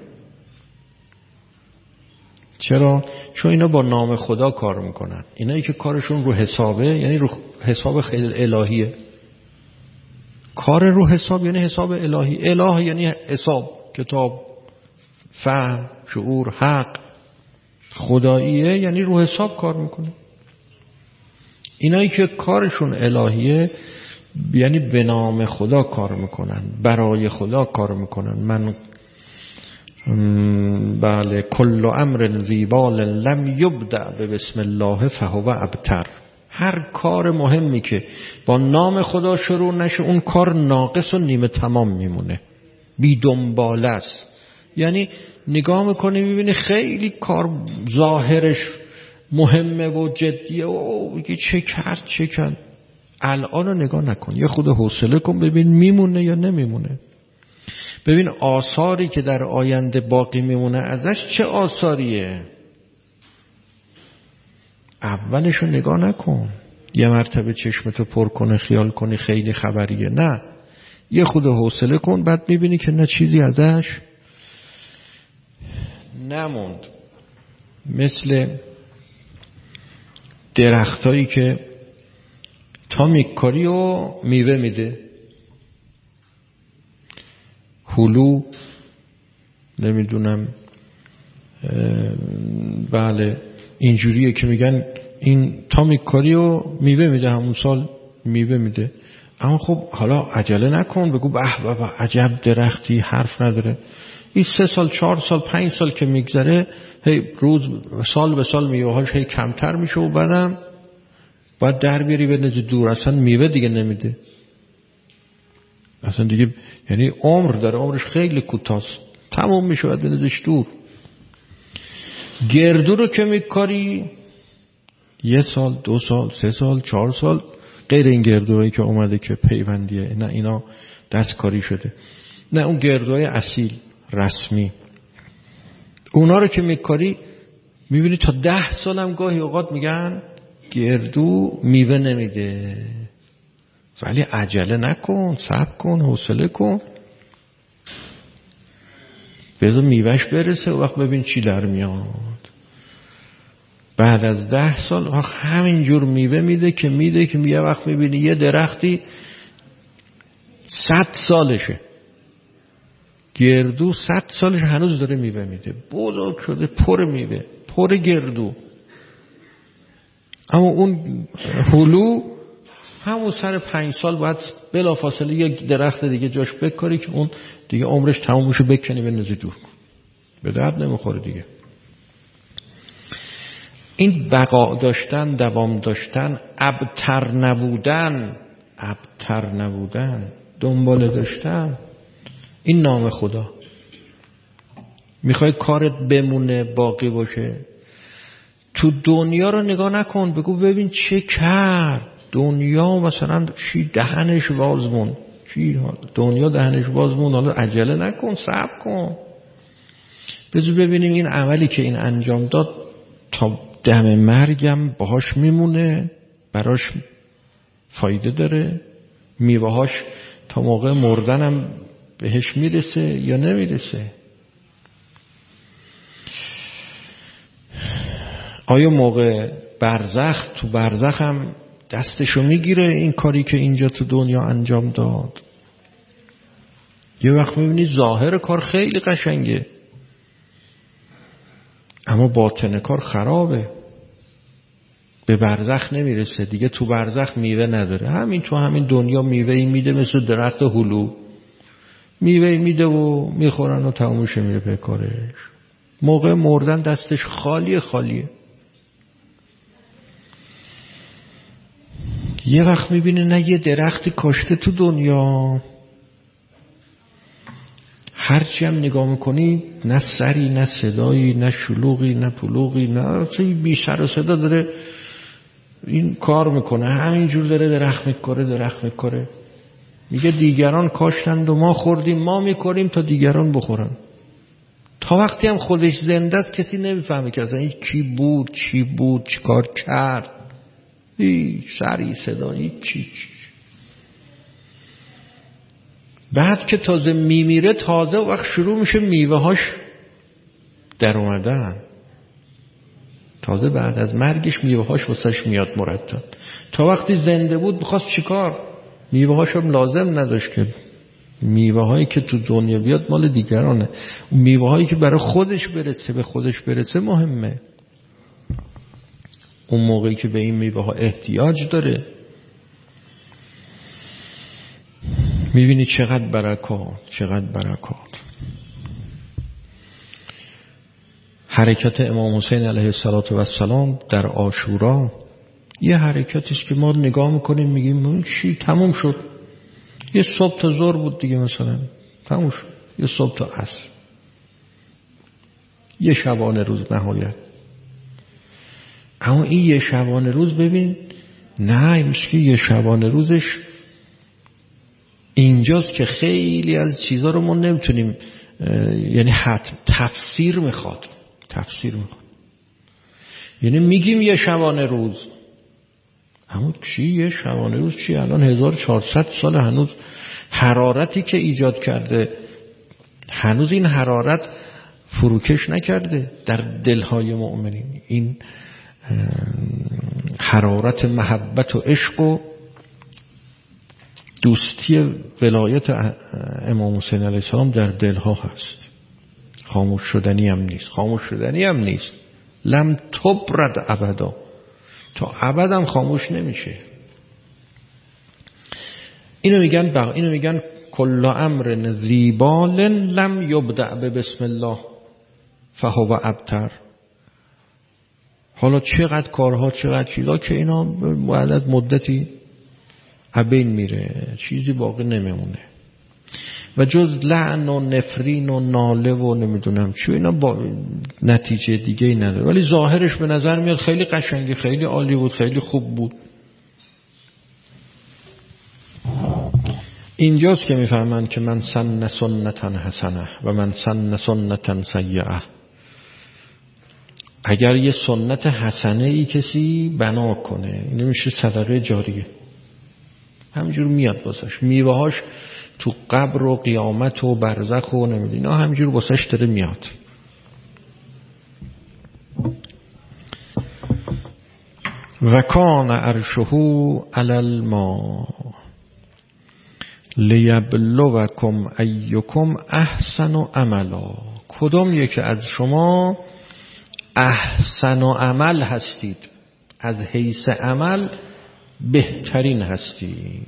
چرا؟ چون اینا با نام خدا کار میکنن. اینایی که کارشون رو حسابه یعنی رو حساب خیلی الهیه. کار رو حساب یعنی حساب الهی. اله یعنی حساب، کتاب، فهم، شعور، حق. خداییه یعنی رو حساب کار میکنه. اینایی که کارشون الهیه یعنی به نام خدا کار میکنن، برای خدا کار میکنن. من بله کل امر ذی بال لم یبدأ به بسم الله فهو ابتر. هر کار مهمی که با نام خدا شروع نشه اون کار ناقص و نیمه تمام میمونه، بی دنباله است. یعنی نگاه میکنی میبینی خیلی کار ظاهرش مهمه و جدیه و میگی چه کرد چه کرد. الان رو نگاه نکن، یه خود حوصله کن ببین میمونه یا نمیمونه. ببین آثاری که در آینده باقی میمونه ازش چه آثاریه. اولش رو نگاه نکن، یه مرتبه چشمتو پر کنه خیال کنی خیلی خبریه. نه، یه خود حوصله کن، بعد میبینی که نه چیزی ازش نموند. مثل درختایی که تا میکاری و میوه میده، هلو، نمیدونم، بله اینجوریه که میگن این تا میکاری و میوه میده، همون سال میوه میده. اما خب حالا عجله نکن بگو به به به عجب درختی، حرف نداره. این سه سال چهار سال پنج سال که میگذره، هی روز سال به سال میوهاش هی کمتر میشه و بعدم باید در بیاری بندازی دور، اصلا میوه دیگه نمیده، اصلا دیگه، یعنی عمر داره، عمرش خیلی کوتاست، تموم میشه، باید بندازیش دور. گردو رو که میکاری یه سال دو سال سه سال چهار سال، غیر این گردوهایی که اومده که پیوندیه، نه اینا دستکاری شده، نه اون گردوهای اصیل رسمی، اونا رو که میکاری میبینی تا ده سالم گاهی اوقات میگن گردو میوه نمیده. ولی عجله نکن، صبر کن، حوصله کن، بذار میوهش برسه و وقت ببین چی در میاد. بعد از ده سال وقت همینجور میوه میده که میده که یه وقت میبینی یه درختی صد سالشه، گردو صد سالش هنوز داره میوه میده، بزرگ شده، پر میوه، پر گردو. اما اون هلو همون سر پنج سال باید بلافاصله یک درخت دیگه جاش بکاری که اون دیگه عمرش تموم میشه، بکنی بندازی دور کن، به درد نمیخوره دیگه. این بقا داشتن، دوام داشتن، ابتر نبودن، ابتر نبودن، دنبال داشتن، این نام خدا. میخوای کارت بمونه، باقی باشه، تو دنیا رو نگاه نکن، بگو ببین چه کرد دنیا، مثلا چی دهنش باز مون، چی دنیا دهنش باز مون، حالا عجله نکن، صبر کن، بذار ببینیم این عملی که این انجام داد تا دم مرگم باهاش میمونه، براش فایده داره، میوهاش تا موقع مردنم بهش میرسه یا نمیرسه. آیا موقع برزخ، تو برزخ هم دستشو میگیره این کاری که اینجا تو دنیا انجام داد؟ یه وقت میبینی ظاهر کار خیلی قشنگه اما باطن کار خرابه، به برزخ نمیرسه دیگه، تو برزخ میوه نداره. همین تو همین دنیا میوهی میده، مثل درخت هلو میوهی میده و میخورن و تمومش میره به کارش. موقع مردن دستش خالیه خالیه. یه وقت میبینه نه یه درختی کاشته تو دنیا، هرچی هم نگاه میکنی نه سری نه صدایی نه شلوغی نه پلوغی، نه بی سر و صدا داره این کار میکنه، همینجور داره درخت میکاره درخت میکاره. میگه دیگران کاشتند و ما خوردیم، ما میکاریم تا دیگران بخورن. تا وقتی هم خودش زنده است کسی نمیفهمه که اصلا این کی بود، چی بود، چی کار کرد، هیچ سری صدایی چی چی. بعد که تازه میمیره، تازه وقت شروع میشه میوه هاش در اومدن، تازه بعد از مرگش میوه هاش واسش میاد مرتب. تا وقتی زنده بود بخواست چیکار، میوه هاش هم لازم نداشت که، میوه هایی که تو دنیا بیاد مال دیگرانه، میوه هایی که برای خودش برسه به خودش برسه مهمه. اون موقعی که به این میوه ها احتیاج داره میبینی چقدر برکات، چقدر برکات. حرکت امام حسین علیه السلام در عاشورا یه حرکتی است که ما نگاه میکنیم میگیم چی، تموم شد، یه صبح تا ظهر بود دیگه، مثلا تموم شد، یه صبح تا عصر، یه شبانه روز نهایت. اما این یه شبانه روز ببین، نه مثل یه شبانه روزش اینجاست که خیلی از چیزا رو ما نمیتونیم، یعنی حتم تفسیر میخواد، تفسیر میخواد. یعنی میگیم یه شبانه روز، همون چی یه شبانه روز چی الان هزار و چهارصد سال هنوز حرارتی که ایجاد کرده هنوز این حرارت فروکش نکرده در دلهای مؤمنین. این حرارت محبت و عشق و دوستی ولایت امام حسین علیه السلام در دلها هست. خاموش شدنی هم نیست. خاموش شدنی هم نیست. لم تبرد ابدا، تا ابدم خاموش نمیشه. اینو میگن بق... اینو میگن کل امر ذی بال لم یبدأ بسم الله فهو ابتر. حالا چقدر کارها چقدر چیزا که اینا بعد مدتی ابین میره، چیزی باقی نمیمونه و جز لعن و نفرین و ناله و نمیدونم چی اینا با نتیجه دیگه ای نداره. ولی ظاهرش به نظر میاد خیلی قشنگی، خیلی عالی بود، خیلی خوب بود. اینجاست که میفهمن که من سن سنتا حسنه و من سن سنتا سیئه. اگر یه سنت حسنه ای کسی بنا کنه، این میشه صدقه جاریه، همینجور میاد واسش، میوه‌هاش تو قبر و قیامت و برزخ و نمیدونی همینجور واسش داره میاد. و کان عرشه علی الماء لیبلوکم ایکم احسن عملا. کدام یک از شما احسن عمل هستید، از حیث عمل بهترین هستید.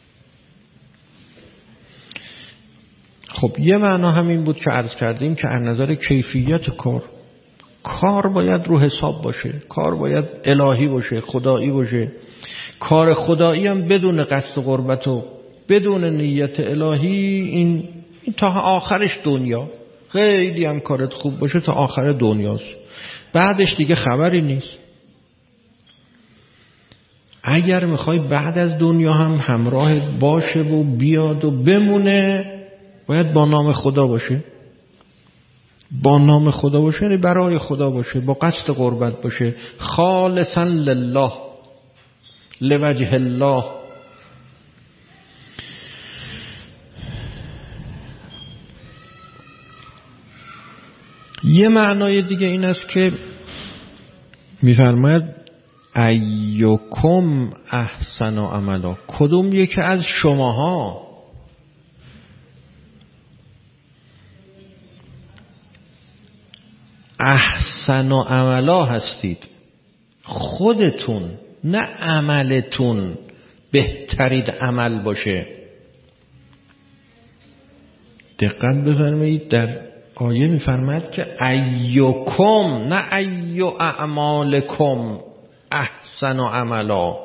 خب یه معنا همین بود که عرض کردیم که از نظر کیفیت کار، کار باید رو حساب باشه، کار باید الهی باشه، خدایی باشه. کار خدایی هم بدون قصد و قربت و بدون نیت الهی این, این تا آخرش دنیا، خیلی هم کارت خوب باشه تا آخر دنیاست، بعدش دیگه خبری نیست. اگر میخوای بعد از دنیا هم همراه باشه و بیاد و بمونه، باید با نام خدا باشه. با نام خدا باشه یعنی برای خدا باشه، با قصد قربت باشه، خالصا لله، لوجه الله. یه معنای دیگه این است که میفرماید ایکم احسن عملا، کدوم یکی از شماها احسن عملا هستید. خودتون، نه عملتون بهترین عمل باشه. دقت بفرمایید در آیه میفرماید که ایکم، نه ایو اعمالکم احسن عملا.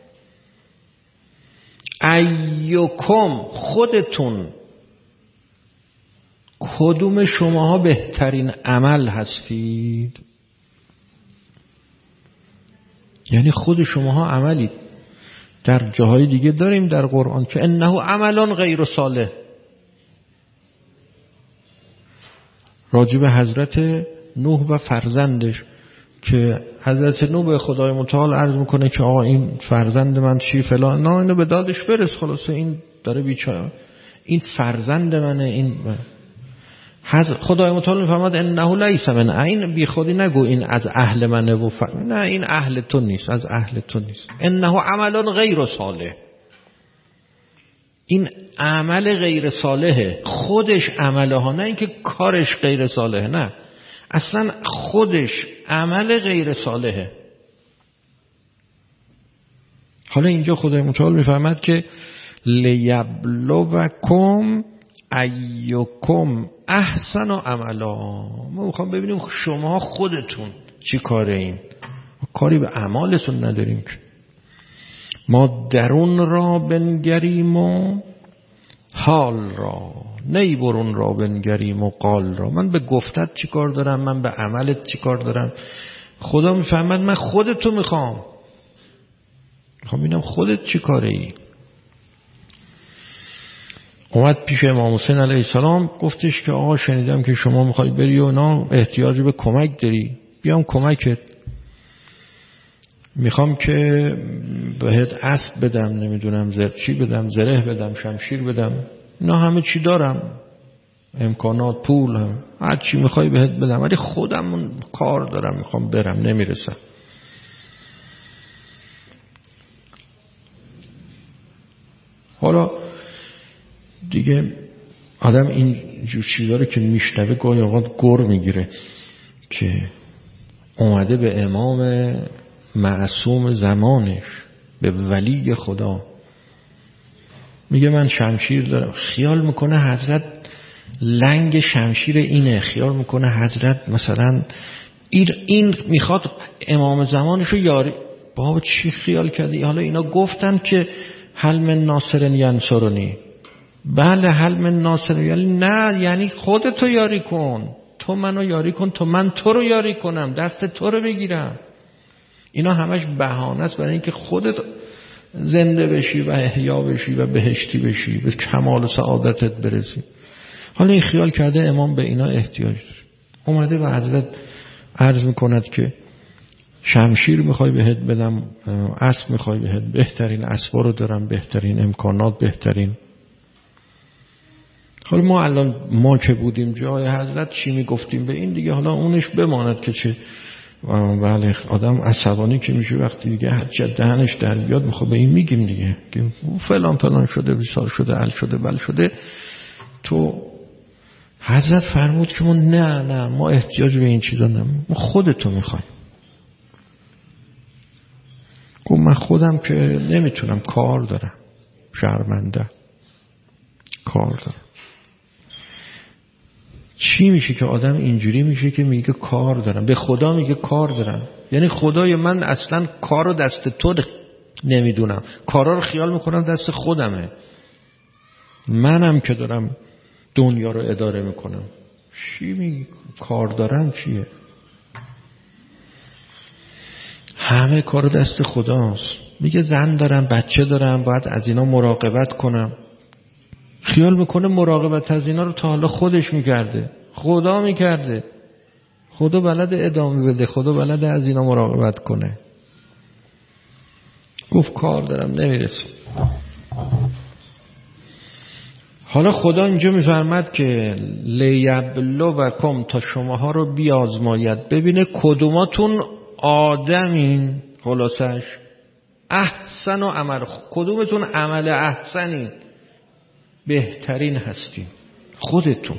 ایکم خودتون، کدوم شماها بهترین عمل هستید؟ یعنی خود شماها عملید. در جاهای دیگه داریم در قرآن که انه عمل غیر صالح، راجب حضرت نوح و فرزندش که حضرت نوح به خدای متعال عرض میکنه که آقا این فرزند من چی فلان، نه اینو به دادش برس، خلاصه این داره بیچاره، این فرزند منه. این خدای متعال میفهمد انه لیس من، این بی خودی نگو این از اهل منه و ف... نه این اهل تو نیست، از اهل تو نیست. انه عمل غیر صالح، این عمل غیر صالحه، خودش عمله ها، نه اینکه کارش غیر صالحه، نه اصلا خودش عمل غیر صالحه. حالا اینجا خدای متعال میفهمد که لیبلوکم ایکم احسن عملا. ما میخوام ببینیم شما خودتون چی کاره این، کاری به اعمالتون نداریم که ما درون را بنگریم و حال را، نی برون را بنگریم و قال را. من به گفتت چی کار دارم، من به عملت چی کار دارم. خدا میفهمد من خودتو میخوام، میخوام ببینم خودت چی کاره ای. اومد پیش امام حسین علیه السلام، گفتش که آقا شنیدم که شما میخوای بری و نه احتیاج به کمک داری، بیام کمکت. میخوام که بهت اسب بدم، نمیدونم زرچی بدم، زره بدم، شمشیر بدم، اینا همه چی دارم، امکانات، پول، هم هر چی میخوای بهت بدم، ولی خودم کار دارم، میخوام برم، نمیرسم. حالا دیگه آدم این جور چیزا رو که میشنوه گاهی اوقات گر میگیره که اومده به امام معصوم زمانش، به ولی خدا، میگه من شمشیر دارم. خیال میکنه حضرت لنگ شمشیر اینه، خیال میکنه حضرت مثلا این, این میخواد امام زمانش رو یاری. بابا چی خیال کردی؟ حالا اینا گفتن که هل من ناصر ینصرنی، بله هل من ناصر، یعنی نه، یعنی خودتو یاری کن، تو منو یاری کن، تو من تو رو یاری کنم، دست تو رو بگیرم. اینا همش بهانه است برای اینکه خودت زنده بشی و احیا بشی و بهشتی بشی، به کمال و سعادتت برسی. حالا این خیال کرده امام به اینا احتیاج داره، اومده و حضرت عرض میکند که شمشیر میخوای بهت بدم، اسب میخوای بهت، بهترین اسبا رو دارم، بهترین امکانات، بهترین. حالا ما الان ما که بودیم جای حضرت چی میگفتیم به این دیگه، حالا اونش بماند که چه. بله آدم عصبانی که میشه وقتی دیگه حجت دهنش در بیاد، میخواد به این میگیم دیگه که فلان فلان شده، بسار شده، ال شده، بل شده. تو حضرت فرمود که ما نه نه ما احتیاج به این چیزا نداریم، ما خودتو میخوایم. گفت من خودم که نمیتونم، کار دارم، شرمنده، کار دارم. چی میشه که آدم اینجوری میشه که میگه کار دارم؟ به خدا میگه کار دارم، یعنی خدای من اصلا کارو دست تو نمیدونم، کارا رو خیال میکنم دست خودمه، منم که دارم دنیا رو اداره میکنم. چی میگه کار دارم چیه؟ همه کار دست خداست. میگه زن دارم، بچه دارم، باید از اینا مراقبت کنم. خیال میکنه مراقبت از اینا رو تا حالا خودش میکرده، خدا میکرده. خدا بلد ادامه بده، خدا بلد از اینا مراقبت کنه. گفت کار دارم نمیرسه. حالا خدا اینجا میفرماد که لیبلوکم، تا شماها رو بیازماید، ببینه کدوماتون آدمین، خلاصش احسن و عمل، کدومتون عمل احسنین، بهترین هستین خودتون.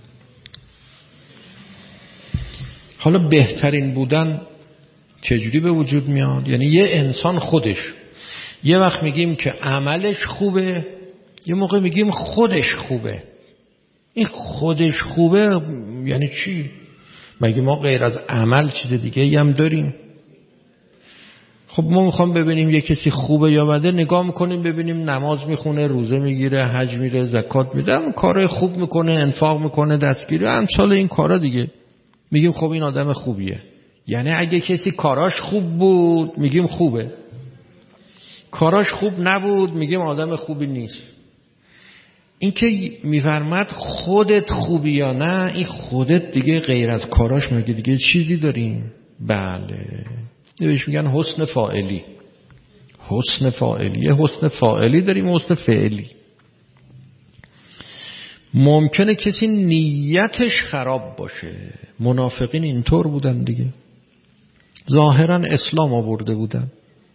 حالا بهترین بودن چجوری به وجود میاد؟ یعنی یه انسان خودش، یه وقت میگیم که عملش خوبه، یه موقع میگیم خودش خوبه. این خودش خوبه یعنی چی؟ مگه ما غیر از عمل چیز دیگه هم داریم؟ خب ما میخوام ببینیم یه کسی خوبه یا بده، نگاه میکنیم ببینیم نماز میخونه، روزه میگیره، حج میره، زکات میده، کارهای خوب میکنه، انفاق میکنه، دستگیری، امثال این کارا دیگه، میگیم خب این آدم خوبیه. یعنی اگه کسی کاراش خوب بود میگیم خوبه، کاراش خوب نبود میگیم آدم خوبی نیست. این که میفرماد خودت خوبی یا نه، این خودت دیگه غیر از کاراش مگه دیگه چیزی داریم؟ بله، بهش میگن حسن فاعلی. حسن فاعلی، یه حسن فاعلی داریم، حسن فعلی. ممکنه کسی نیتش خراب باشه، منافقین اینطور بودن دیگه، ظاهرا اسلام آورده بودن،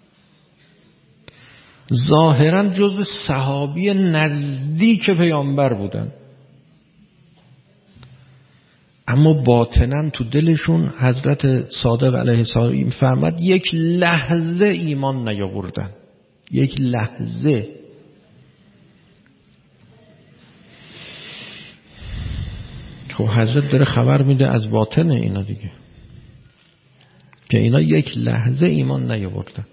ظاهرا جزو صحابی نزدیک پیامبر بودن، اما باطناً تو دلشون حضرت صادق علیه السلام فرمود یک لحظه ایمان نیاوردن، یک لحظه. خب حضرت داره خبر میده از باطن اینا دیگه، که اینا یک لحظه ایمان نیاوردن.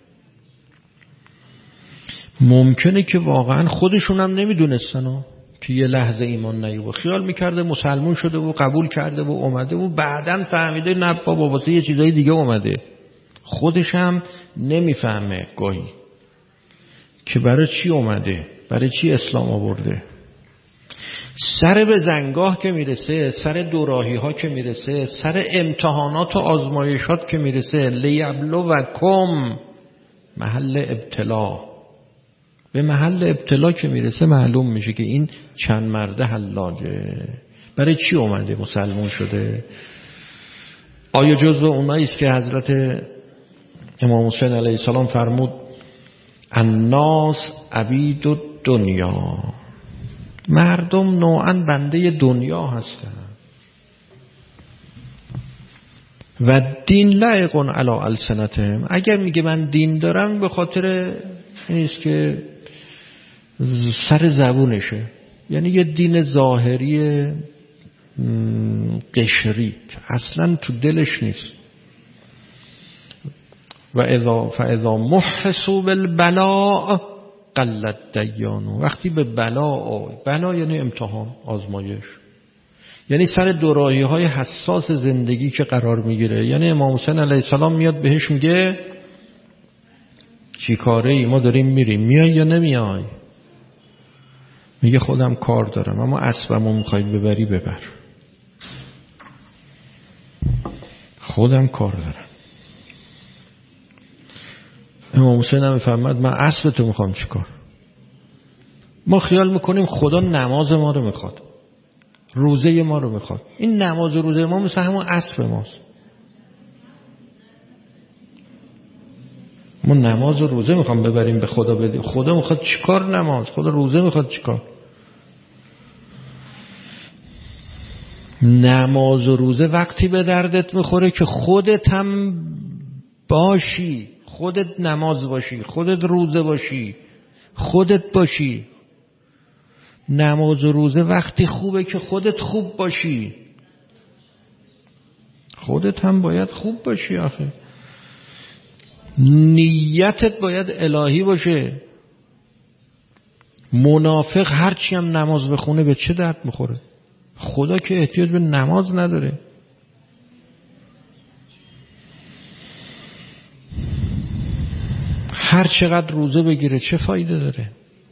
ممکنه که واقعا خودشون هم نمیدونستن و که یه لحظه ایمان نیاورد، خیال میکرده مسلمون شده و قبول کرده و اومده و بعداً فهمیده نه بابا واسه یه چیزای دیگه اومده. خودش هم نمیفهمه گاهی که برای چی اومده، برای چی اسلام آورده. سر به زنگاه که میرسه، سر دوراهی ها که میرسه، سر امتحانات و آزمایشات که میرسه، لیبلوکم، محل ابتلا. به محل ابتلا که میرسه معلوم میشه که این چند مرده حلاجه. برای چی اومده مسلمون شده؟ آیا جزو اونایی است که حضرت امام حسین علیه السلام فرمود الناس عبید الدنیا، مردم نوعاً بنده دنیا هستن و دین لایق علی السنتهم. اگر میگه من دین دارم به خاطر نیست که سر زبونشه، یعنی یه دین ظاهری قشری اصلا تو دلش نیست. و اذا فاذا محسوا بالبلاء قلت دیانو، وقتی به بلا، بلا یعنی امتحان، آزمایش، یعنی سر دوراهی های حساس زندگی که قرار میگیره. یعنی امام حسین علیه السلام میاد بهش میگه چی کاره ای؟ ما داریم میریم، میای یا نمیای؟ میگه خودم کار دارم، اما اسبمو میخوای ببری ببر، خودم کار دارم. امام حسین هم میفهمد من اسبتو میخوام چیکار؟ ما خیال میکنیم خدا نماز ما رو میخواد، روزه ما رو میخواد. این نماز و روزه ما مثل همون اسب ماست. ما نماز و روزه میخوام ببریم به خدا بدیم. خدا میخواد چیکار؟ نماز. خدا روزه میخواد چیکار؟ نماز و روزه وقتی به دردت میخوره که خودت هم باشی، خودت نماز باشی، خودت روزه باشی، خودت باشی. نماز و روزه وقتی خوبه که خودت خوب باشی، خودت هم باید خوب باشی. آخه نیتت باید الهی باشه. منافق هرچی هم نماز بخونه به چه درد میخوره؟ خدا که احتیاج به نماز نداره. هر چقدر روزه بگیره چه فایده داره؟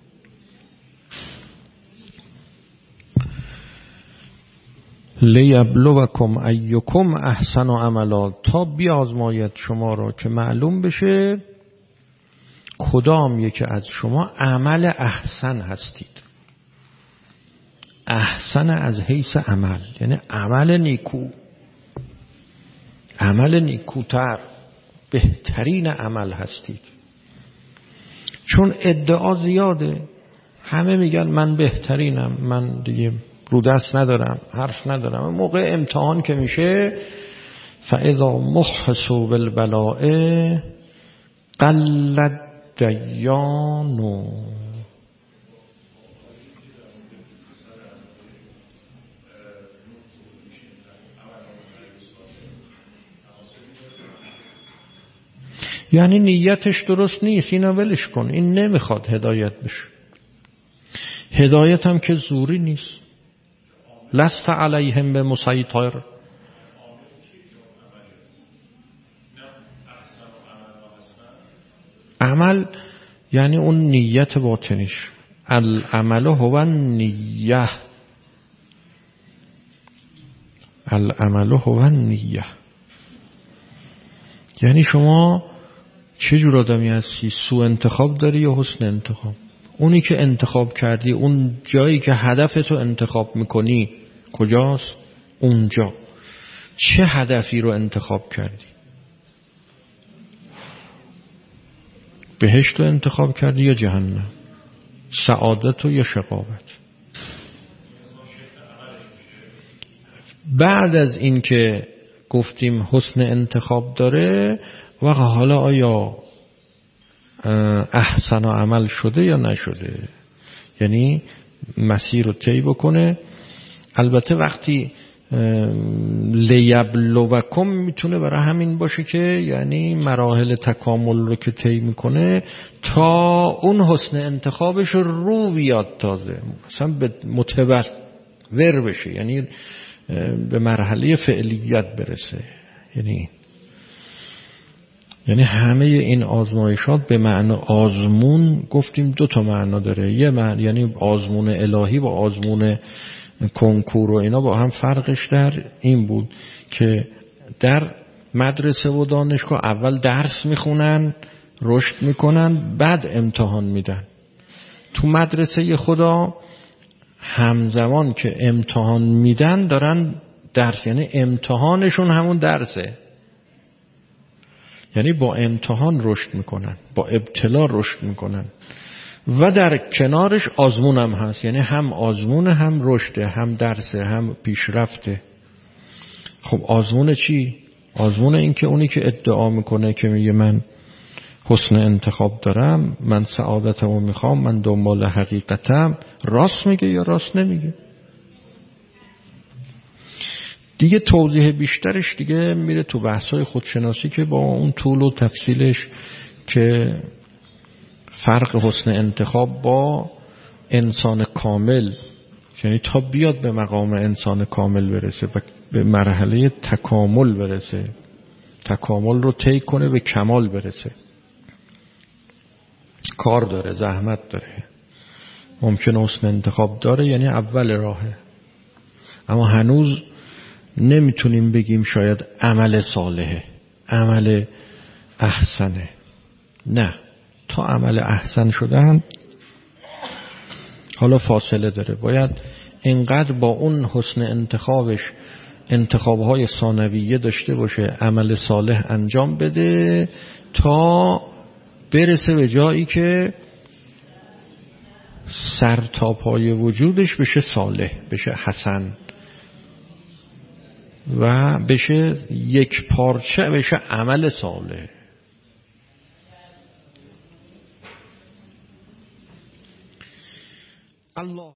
لیبلوکم ایکم احسن عملا، تا بیازماید شما را که معلوم بشه کدام یکی از شما عمل احسن هستید. احسن از حیث عمل یعنی عمل نیکو، عمل نیکوتر، بهترین عمل هستید. چون ادعا زیاده، همه میگن من بهترینم، من دیگه رو دست ندارم، حرف ندارم. موقع امتحان که میشه فاذا محسوا بالبلاء قلت دیانو، یعنی نیتش درست نیست، اینو ولش کن، این نمیخواد هدایت بشه. هدایت هم که زوری نیست. لست علیهم بمسیطر. عمل یعنی اون نیت باطنیش. العمل هو النیه، العمل هو النیه. یعنی شما چه جور آدمی هستی؟ سوء انتخاب داری یا حسن انتخاب؟ اونی که انتخاب کردی، اون جایی که هدفتو انتخاب میکنی کجاست؟ اونجا. چه هدفی رو انتخاب کردی؟ بهشت رو انتخاب کردی یا جهنم؟ سعادت یا شقاوت؟ بعد از این که گفتیم حسن انتخاب داره، و حالا آیا احسن و عمل شده یا نشده؟ یعنی مسیر رو طی بکنه. البته وقتی لیبلوکم میتونه برای همین باشه که یعنی مراحل تکامل رو که طی میکنه تا اون حسن انتخابش رو بیاد، تازه مثلا به متبر بشه، یعنی به مرحله فعلیت برسه. یعنی یعنی همه این آزمایشات به معنی آزمون گفتیم دو تا معنا داره. یه معنی یعنی آزمون الهی و آزمون کنکور و اینا با هم فرقش در این بود که در مدرسه و دانشگاه اول درس میخونن رشد میکنن، بعد امتحان میدن. تو مدرسه خدا همزمان که امتحان میدن دارن درس، یعنی امتحانشون همون درسه، یعنی با امتحان رشد میکنن، با ابتلا رشد میکنن و در کنارش آزمون هم هست، یعنی هم آزمون هم رشده، هم درسه هم پیشرفته. خب آزمون چی؟ آزمون این که اونی که ادعا میکنه که میگه من حسن انتخاب دارم، من سعادتمو میخوام، من دنبال حقیقتم، راست میگه یا راست نمیگه؟ دیگه توضیح بیشترش دیگه میره تو بحثای خودشناسی که با اون طول و تفصیلش که فرق حسن انتخاب با انسان کامل، یعنی تا بیاد به مقام انسان کامل برسه و به مرحله تکامل برسه، تکامل رو طی کنه به کمال برسه، کار داره، زحمت داره. ممکنه حسن انتخاب داره، یعنی اول راهه، اما هنوز نمیتونیم بگیم شاید عمل صالحه، عمل احسنه. نه، تا عمل احسن شدن حالا فاصله داره. باید اینقدر با اون حسن انتخابش انتخابهای ثانویه داشته باشه، عمل صالح انجام بده تا برسه به جایی که سر تا پای وجودش بشه صالح، بشه حسن و بشه یک پارچه، بشه عمل صالح. الله